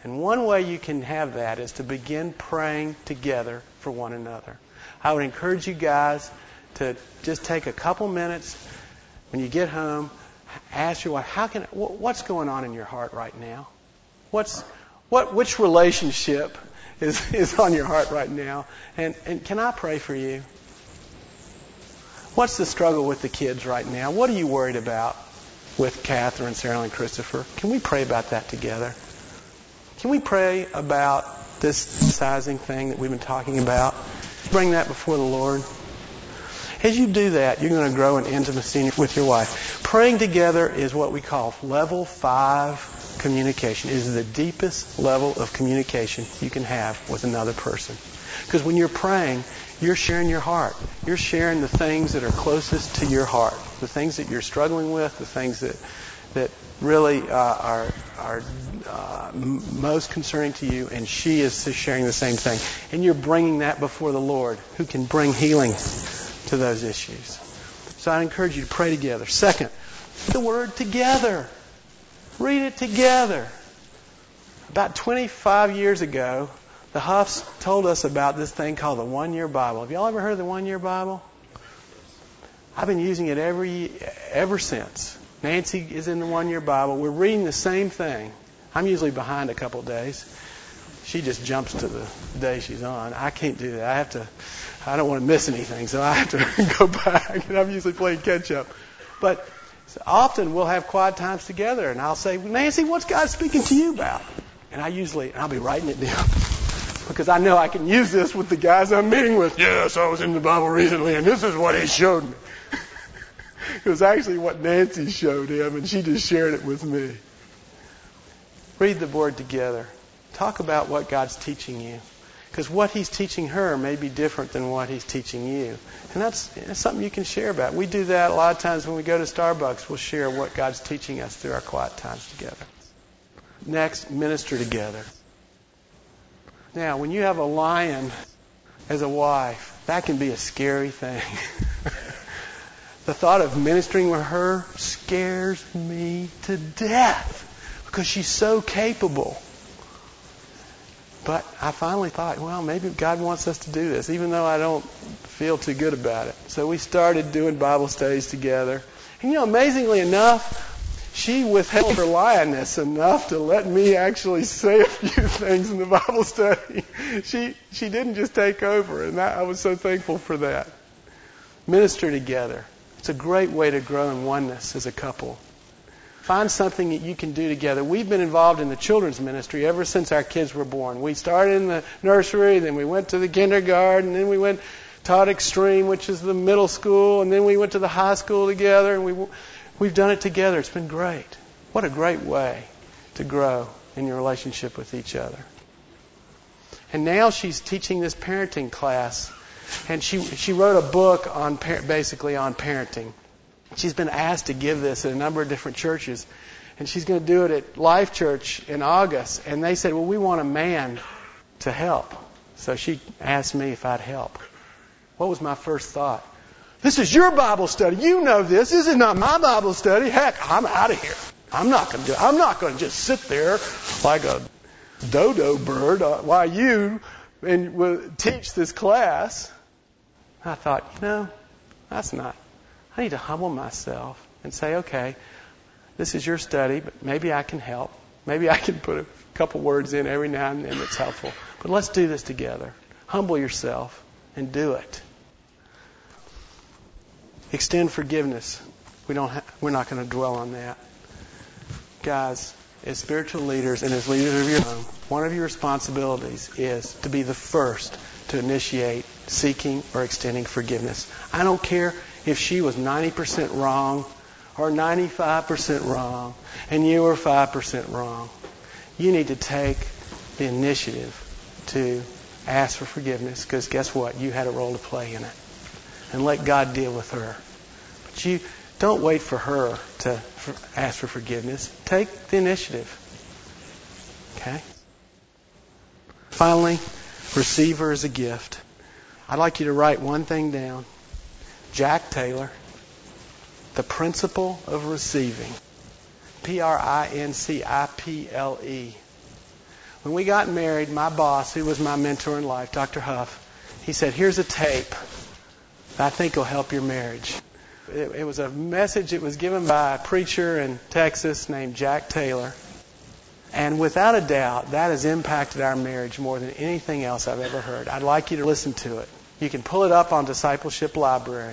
And one way you can have that is to begin praying together for one another. I would encourage you guys to just take a couple minutes when you get home, ask your wife, what's going on in your heart right now? Which relationship is on your heart right now? And can I pray for you? What's the struggle with the kids right now? What are you worried about with Catherine, Sarah, and Christopher? Can we pray about that together? Can we pray about this sizing thing that we've been talking about? Bring that before the Lord. As you do that, you're going to grow in intimacy with your wife. Praying together is what we call level 5 communication. It is the deepest level of communication you can have with another person. Because when you're praying, you're sharing your heart. You're sharing the things that are closest to your heart, the things that you're struggling with, the things that really are most concerning to you, and she is sharing the same thing. And you're bringing that before the Lord, who can bring healing to those issues. So I encourage you to pray together. Second, the Word together. Read it together. About 25 years ago, the Huffs told us about this thing called the One-Year Bible. Have y'all ever heard of the One-Year Bible? I've been using it ever since. Nancy is in the One-Year Bible. We're reading the same thing. I'm usually behind a couple of days. She just jumps to the day she's on. I can't do that. I don't want to miss anything, so I have to go back. And I'm usually playing catch up. But often we'll have quiet times together, and I'll say, Nancy, what's God speaking to you about? And I'll be writing it down. Because I know I can use this with the guys I'm meeting with. Yes, I was in the Bible recently, and this is what he showed me. It was actually what Nancy showed him, and she just shared it with me. Read the Word together. Talk about what God's teaching you. Because what He's teaching her may be different than what He's teaching you. And that's something you can share about. We do that a lot of times when we go to Starbucks. We'll share what God's teaching us through our quiet times together. Next, minister together. Now, when you have a lion as a wife, that can be a scary thing. The thought of ministering with her scares me to death because she's so capable. But I finally thought, well, maybe God wants us to do this, even though I don't feel too good about it. So we started doing Bible studies together. And amazingly enough, she withheld her lioness enough to let me actually say a few things in the Bible study. She didn't just take over, and I was so thankful for that. Minister together. It's a great way to grow in oneness as a couple. Find something that you can do together. We've been involved in the children's ministry ever since our kids were born. We started in the nursery, then we went to the kindergarten, then we taught Extreme, which is the middle school, and then we went to the high school together, and we've done it together. It's been great. What a great way to grow in your relationship with each other. And now she's teaching this parenting class, and she wrote a book on basically on parenting. She's been asked to give this at a number of different churches, and she's going to do it at Life Church in August. And they said, well, we want a man to help. So she asked me if I'd help. What was my first thought? This is your Bible study. You know this. This is not my Bible study. Heck, I'm out of here. I'm not going to just sit there like a dodo bird while you will teach this class. I thought, that's not. I need to humble myself and say, okay, this is your study, but maybe I can help. Maybe I can put a couple words in every now and then that's helpful. But let's do this together. Humble yourself and do it. Extend forgiveness. We're not going to dwell on that. Guys, as spiritual leaders and as leaders of your home, one of your responsibilities is to be the first to initiate seeking or extending forgiveness. I don't care if she was 90% wrong or 95% wrong and you were 5% wrong. You need to take the initiative to ask for forgiveness because guess what? You had a role to play in it. And let God deal with her. But you don't wait for her to ask for forgiveness. Take the initiative. Okay? Finally, receive her as a gift. I'd like you to write one thing down. Jack Taylor, The Principle of Receiving. Principle. When we got married, my boss, who was my mentor in life, Dr. Huff, he said, here's a tape that I think will help your marriage. It was a message that was given by a preacher in Texas named Jack Taylor. And without a doubt, that has impacted our marriage more than anything else I've ever heard. I'd like you to listen to it. You can pull it up on Discipleship Library,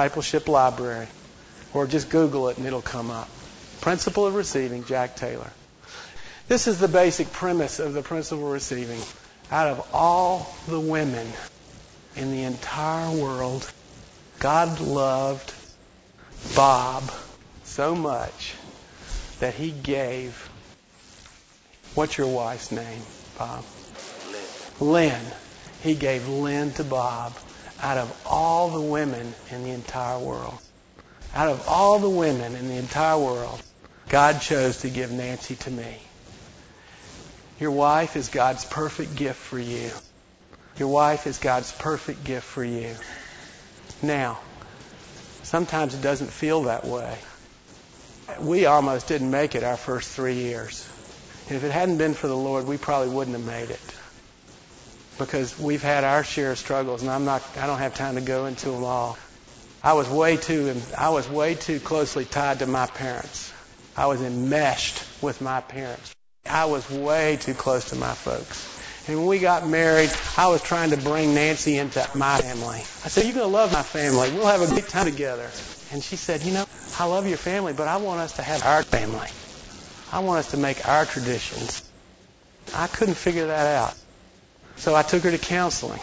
or just Google it and it'll come up. Principle of Receiving, Jack Taylor. This is the basic premise of the Principle of Receiving. Out of all the women in the entire world, God loved Bob so much that He gave. What's your wife's name, Bob? Lynn. He gave Lynn to Bob out of all the women in the entire world. Out of all the women in the entire world, God chose to give Nancy to me. Your wife is God's perfect gift for you. Your wife is God's perfect gift for you. Now, sometimes it doesn't feel that way. We almost didn't make it our first 3 years. And if it hadn't been for the Lord, we probably wouldn't have made it. Because we've had our share of struggles, and I don't have time to go into them all. I was way too closely tied to my parents. I was enmeshed with my parents. I was way too close to my folks. And when we got married, I was trying to bring Nancy into my family. I said, you're going to love my family. We'll have a great time together. And she said, I love your family, but I want us to have our family. I want us to make our traditions. I couldn't figure that out. So I took her to counseling.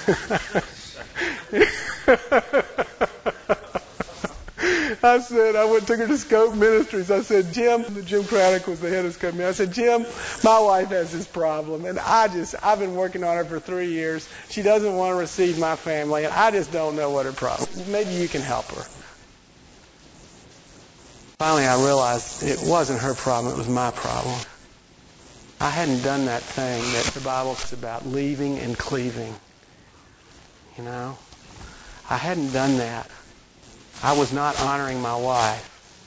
I took her to Scope Ministries. I said, Jim Craddock was the head of Scope Ministries. I said, Jim, my wife has this problem, and I've been working on her for 3 years. She doesn't want to receive my family, and I just don't know what her problem is. Maybe you can help her. Finally, I realized it wasn't her problem, it was my problem. I hadn't done that thing that the Bible talks about, leaving and cleaving. I hadn't done that. I was not honoring my wife.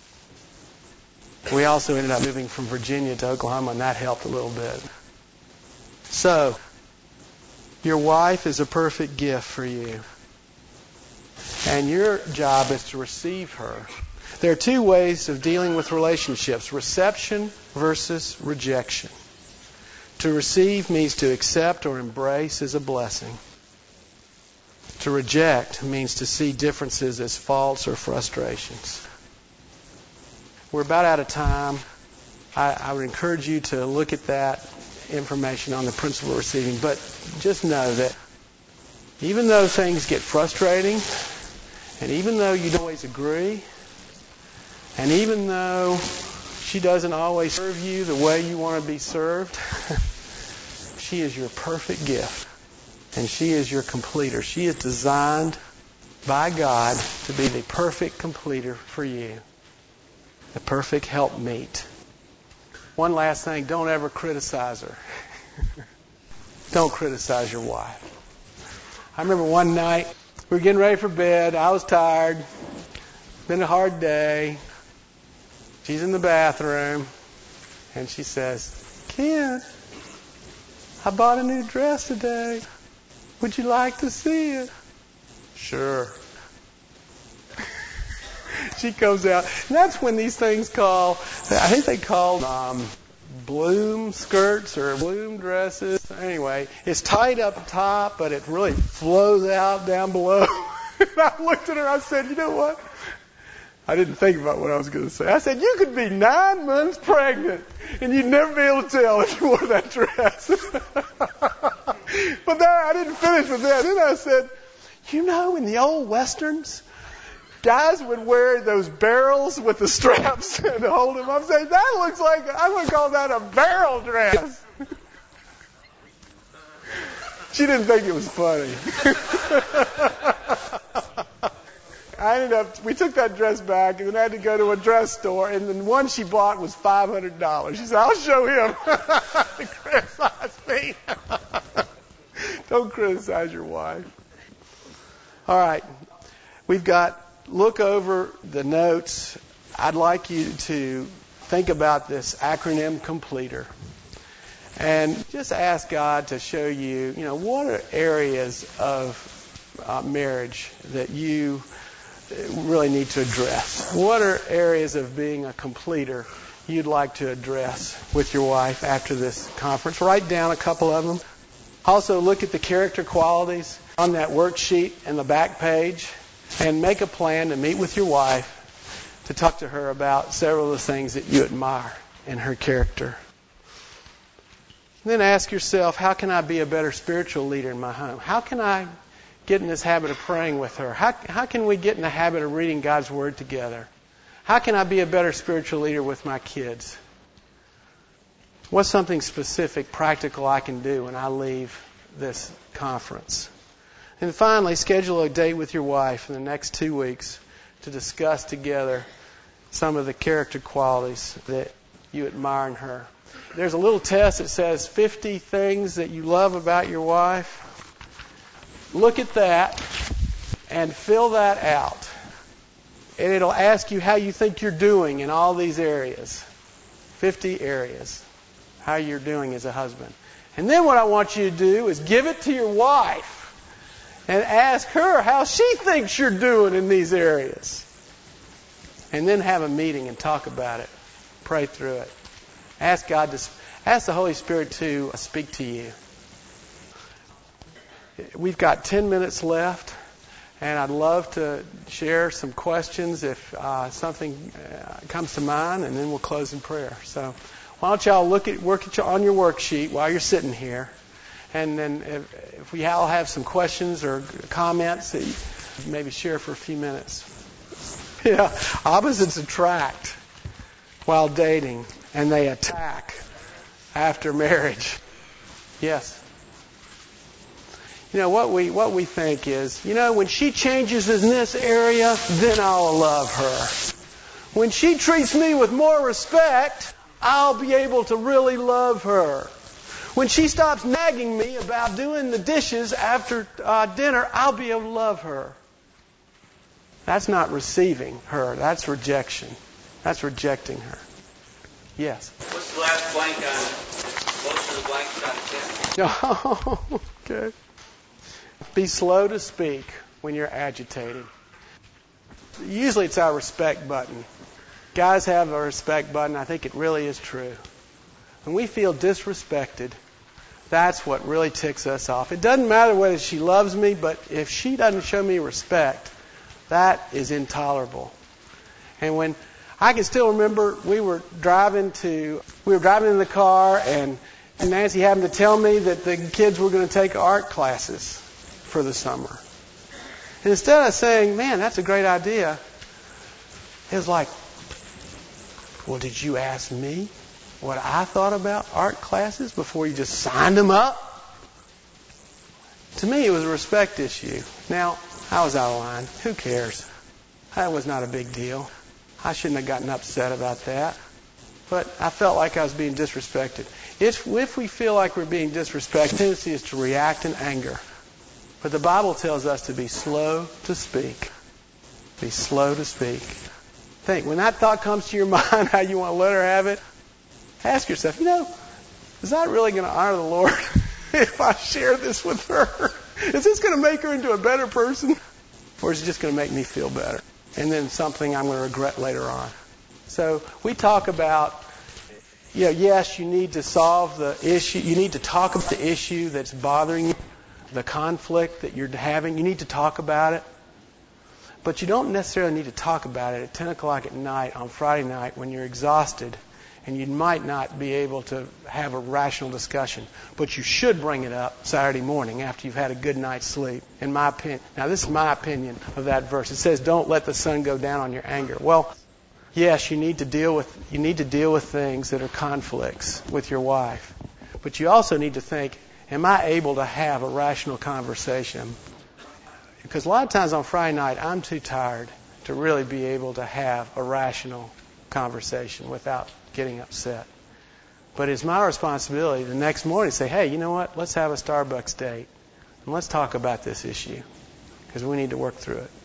We also ended up moving from Virginia to Oklahoma, and that helped a little bit. So, your wife is a perfect gift for you. And your job is to receive her. There are two ways of dealing with relationships: reception versus rejection. To receive means to accept or embrace as a blessing. To reject means to see differences as faults or frustrations. We're about out of time. I would encourage you to look at that information on the Principle of Receiving. But just know that even though things get frustrating, and even though you don't always agree, and even though she doesn't always serve you the way you want to be served, she is your perfect gift. And she is your completer. She is designed by God to be the perfect completer for you. The perfect helpmeet. One last thing, don't ever criticize her. Don't criticize your wife. I remember one night, we were getting ready for bed. I was tired. Been a hard day. She's in the bathroom. And she says, Ken, I bought a new dress today. Would you like to see it? Sure. She comes out. And that's when these things I think they call bloom skirts or bloom dresses. Anyway, it's tight up top, but it really flows out down below. And I looked at her, I said, you know what? I didn't think about what I was going to say. I said, you could be 9 months pregnant, and you'd never be able to tell if you wore that dress. But I didn't finish with that. Then I said, in the old Westerns, guys would wear those barrels with the straps to hold them up. I said, that looks like, I'm going to call that a barrel dress. She didn't think it was funny. We took that dress back, and then I had to go to a dress store, and the one she bought was $500. She said, I'll show him. Criticize me. Don't criticize your wife. All right. Look over the notes. I'd like you to think about this acronym completer. And just ask God to show you, what are areas of marriage that you really need to address? What are areas of being a completer you'd like to address with your wife after this conference? Write down a couple of them. Also, look at the character qualities on that worksheet in the back page and make a plan to meet with your wife to talk to her about several of the things that you admire in her character. Then ask yourself, how can I be a better spiritual leader in my home? How can I get in this habit of praying with her? How can we get in the habit of reading God's Word together? How can I be a better spiritual leader with my kids? What's something specific, practical I can do when I leave this conference? And finally, schedule a date with your wife in the next 2 weeks to discuss together some of the character qualities that you admire in her. There's a little test that says 50 things that you love about your wife. Look at that and fill that out. And it'll ask you how you think you're doing in all these areas. 50 areas. How you're doing as a husband. And then what I want you to do is give it to your wife and ask her how she thinks you're doing in these areas. And then have a meeting and talk about it. Pray through it. Ask the Holy Spirit to speak to you. We've got 10 minutes left, and I'd love to share some questions if something comes to mind, and then we'll close in prayer. So why don't y'all work on your worksheet while you're sitting here, and then if we all have some questions or comments, that you maybe share for a few minutes. Yeah, opposites attract while dating, and they attack after marriage. Yes. What we think is, when she changes in this area, then I'll love her. When she treats me with more respect, I'll be able to really love her. When she stops nagging me about doing the dishes after dinner, I'll be able to love her. That's not receiving her. That's rejection. That's rejecting her. Yes? What's the last blank on most of the blanks on 10? Oh, okay. Be slow to speak when you're agitated. Usually it's our respect button. Guys have a respect button. I think it really is true. When we feel disrespected, that's what really ticks us off. It doesn't matter whether she loves me, but if she doesn't show me respect, that is intolerable. And when I can still remember we were driving in the car, and Nancy happened to tell me that the kids were going to take art classes for the summer. And instead of saying, man, that's a great idea, it was like, well, did you ask me what I thought about art classes before you just signed them up? To me, it was a respect issue. Now, I was out of line. Who cares? That was not a big deal. I shouldn't have gotten upset about that. But I felt like I was being disrespected. If we feel like we're being disrespected, the tendency is to react in anger. But the Bible tells us to be slow to speak. Be slow to speak. Think, when that thought comes to your mind, how you want to let her have it, ask yourself, is that really going to honor the Lord if I share this with her? Is this going to make her into a better person? Or is it just going to make me feel better? And then something I'm going to regret later on. So we talk about, yes, you need to solve the issue. You need to talk about the issue that's bothering you, the conflict that you're having. You need to talk about it. But you don't necessarily need to talk about it at 10 o'clock at night on Friday night when you're exhausted and you might not be able to have a rational discussion. But you should bring it up Saturday morning after you've had a good night's sleep, in my opinion. Now, this is my opinion of that verse. It says, don't let the sun go down on your anger. Well, yes, you need to deal with things that are conflicts with your wife. But you also need to think, am I able to have a rational conversation? Because a lot of times on Friday night, I'm too tired to really be able to have a rational conversation without getting upset. But it's my responsibility the next morning to say, hey, you know what? Let's have a Starbucks date. And let's talk about this issue. Because we need to work through it.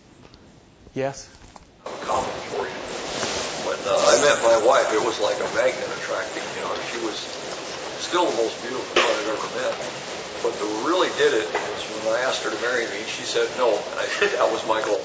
Yes? A comment for you. When I met my wife, it was like a magnet attracting. She was Still the most beautiful woman I've ever met. But what really did it is when I asked her to marry me, she said no, and I said that was my goal.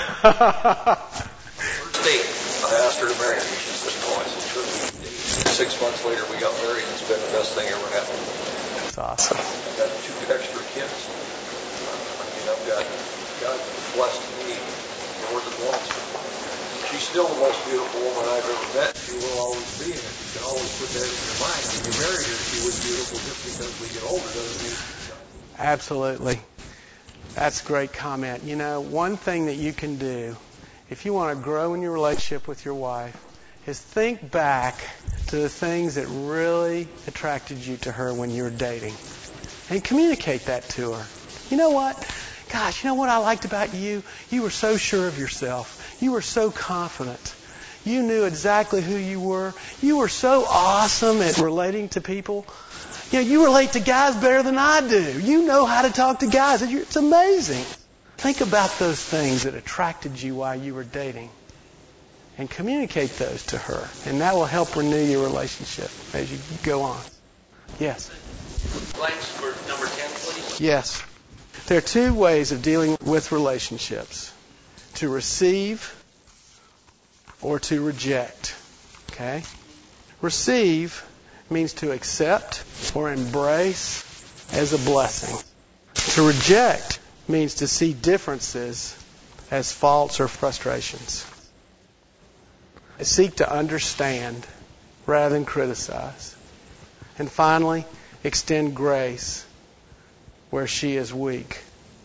First date, I asked her to marry me. She said no. I said sure. 6 months later, we got married. It's been the best thing ever happened. That's awesome. I've got 2 extra kids. I've got God blessed me more than once. She's still the most beautiful woman I've ever met. She will always be, and you can always put that in your mind. When you married her, she was beautiful. Just because we get older doesn't mean she's not. Absolutely. That's a great comment. You know, one thing that you can do if you want to grow in your relationship with your wife is think back to the things that really attracted you to her when you were dating and communicate that to her. You know what? Gosh, you know what I liked about you? You were so sure of yourself. You were so confident. You knew exactly who you were. You were so awesome at relating to people. You know, you relate to guys better than I do. You know how to talk to guys. It's amazing. Think about those things that attracted you while you were dating and communicate those to her. And that will help renew your relationship as you go on. Yes? Blanks for number 10, please. Yes. There are 2 ways of dealing with relationships. To receive or to reject. Okay? Receive means to accept or embrace as a blessing. To reject means to see differences as faults or frustrations. Seek to understand rather than criticize. And finally, extend grace where she is weak.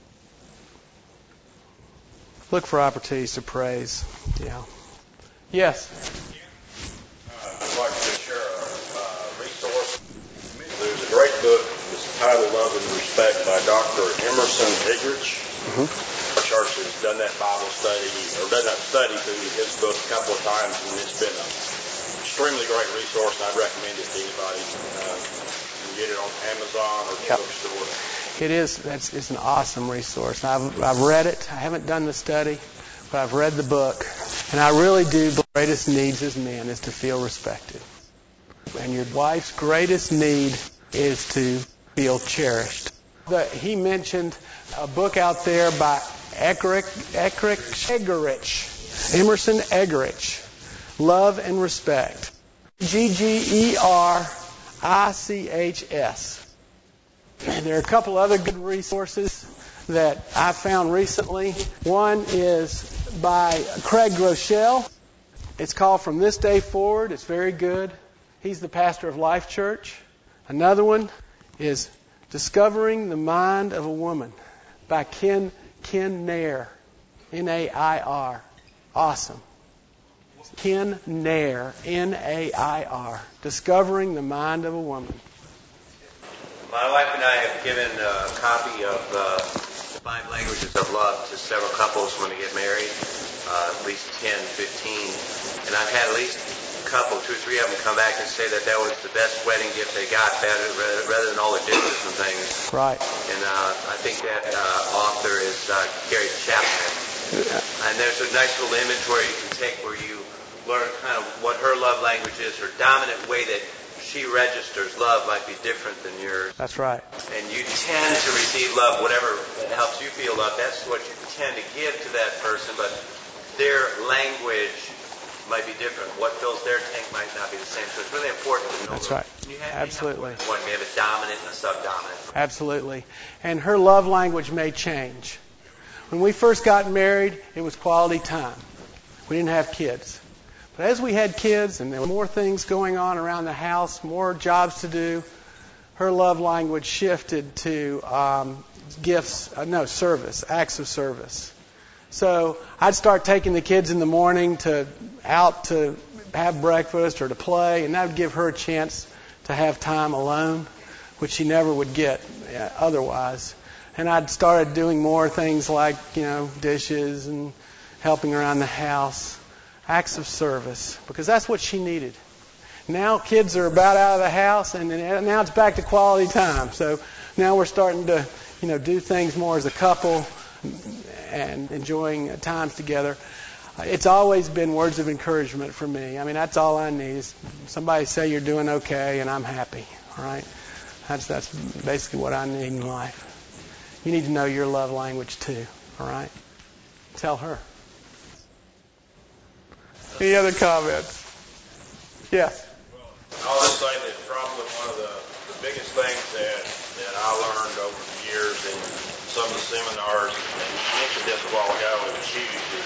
Look for opportunities to praise. Yeah. Yes? I'd like to share a resource. There's a great book. It's titled Love and Respect by Dr. Emerson Eggerichs. Our church has done that Bible study, or done that study through his book a couple of times, and it's been an extremely great resource, and I'd recommend it to anybody. You can get it on Amazon or the bookstore. It is. It's an awesome resource. I've read it. I haven't done the study, but I've read the book. And I really do believe the greatest needs as men is to feel respected. And your wife's greatest need is to feel cherished. He mentioned a book out there by Emerson Eggerichs, Love and Respect. G-G-E-R-I-C-H-S. And there are a couple other good resources that I found recently. One is by Craig Groeschel. It's called From This Day Forward. It's very good. He's the pastor of Life Church. Another one is Discovering the Mind of a Woman by Ken Nair. N-A-I-R. Awesome. Ken Nair. N-A-I-R. Discovering the Mind of a Woman. My wife and I have given a copy of the 5 Languages of Love to several couples when they get married, at least 10, 15. And I've had at least a couple, 2 or 3 of them come back and say that was the best wedding gift they got, rather than all the dishes and things. Right. And I think that author is Gary Chapman. And there's a nice little inventory you can take where you learn kind of what her love language is, her dominant way that she registers love might be different than yours. That's right. And you tend to receive love, whatever helps you feel love. That's what you tend to give to that person, but their language might be different. What fills their tank might not be the same. So it's really important to know. That's right. Absolutely. You have a dominant and a subdominant. Absolutely. And her love language may change. When we first got married, it was quality time. We didn't have kids. But as we had kids and there were more things going on around the house, more jobs to do, her love language shifted to service, acts of service. So I'd start taking the kids in the morning out to have breakfast or to play, and that would give her a chance to have time alone, which she never would get otherwise. And I'd started doing more things like, dishes and helping around the house. Acts of service, because that's what she needed. Now kids are about out of the house, and now it's back to quality time. So now we're starting to, do things more as a couple and enjoying times together. It's always been words of encouragement for me. I mean, that's all I need is somebody say you're doing okay, and I'm happy. All right? That's basically what I need in life. You need to know your love language too. All right? Tell her. Any other comments? Yes. I'll just say that probably one of the biggest things that I learned over the years in some of the seminars, and you mentioned this a while ago, and it's huge, is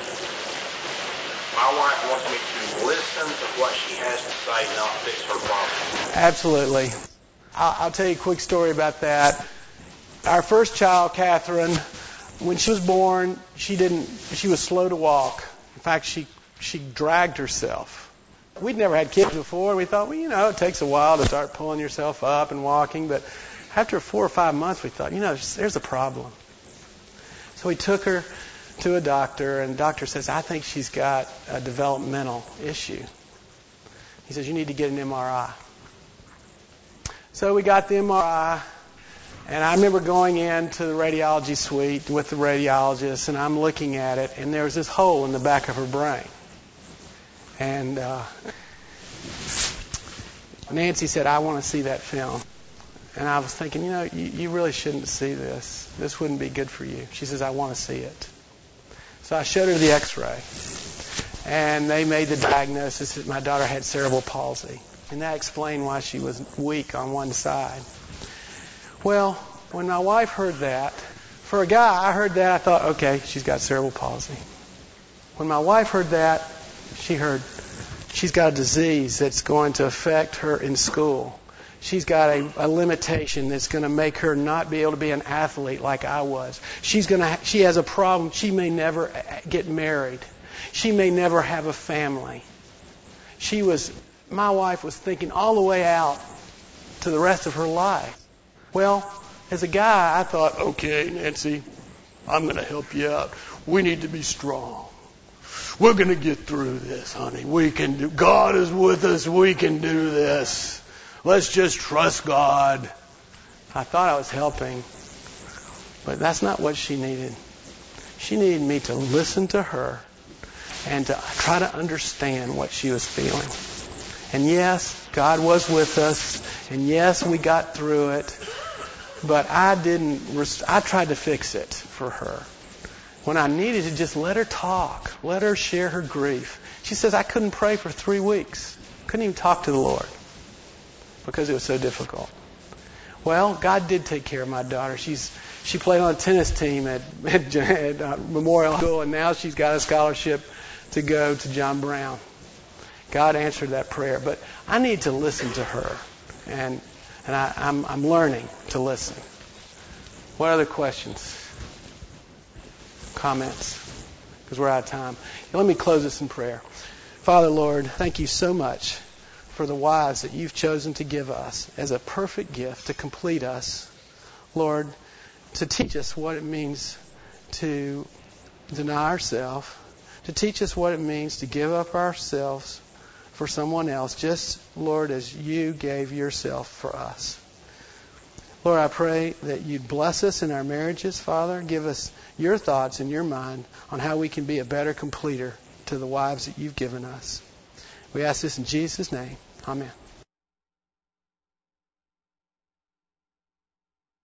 my wife wants me to listen to what she has to say, not fix her problem. Absolutely. I'll tell you a quick story about that. Our first child, Catherine, when she was born, she was slow to walk. In fact, she dragged herself. We'd never had kids before. We thought, well, it takes a while to start pulling yourself up and walking. But after 4 or 5 months, we thought, there's a problem. So we took her to a doctor, and the doctor says, I think she's got a developmental issue. He says, you need to get an MRI. So we got the MRI, and I remember going into the radiology suite with the radiologist, and I'm looking at it, and there was this hole in the back of her brain. And Nancy said, I want to see that film. And I was thinking, you really shouldn't see this. This wouldn't be good for you. She says, I want to see it. So I showed her the x-ray. And they made the diagnosis that my daughter had cerebral palsy. And that explained why she was weak on one side. Well, when my wife heard that, for a guy, I heard that, I thought, okay, she's got cerebral palsy. When my wife heard that, she heard she's got a disease that's going to affect her in school. She's got a limitation that's going to make her not be able to be an athlete like I was. She has a problem. She may never get married. She may never have a family. My wife was thinking all the way out to the rest of her life. Well, as a guy, I thought, okay, Nancy, I'm going to help you out. We need to be strong. We're going to get through this, honey. We can do. God is with us. We can do this. Let's just trust God. I thought I was helping, but that's not what she needed. She needed me to listen to her and to try to understand what she was feeling. And yes, God was with us, and yes, we got through it, but I tried to fix it for her. When I needed to just let her talk, let her share her grief. She says, I couldn't pray for 3 weeks. Couldn't even talk to the Lord because it was so difficult. Well, God did take care of my daughter. She played on a tennis team at Memorial School, and now she's got a scholarship to go to John Brown. God answered that prayer, but I need to listen to her, and I'm learning to listen. What other questions? Comments? Because we're out of time. Let me close this in prayer. Father, Lord, thank you so much for the wives that you've chosen to give us as a perfect gift to complete us. Lord, to teach us what it means to deny ourselves, to teach us what it means to give up ourselves for someone else, just, Lord, as you gave yourself for us. Lord, I pray that you'd bless us in our marriages, Father. Give us your thoughts and your mind on how we can be a better completer to the wives that you've given us. We ask this in Jesus' name. Amen.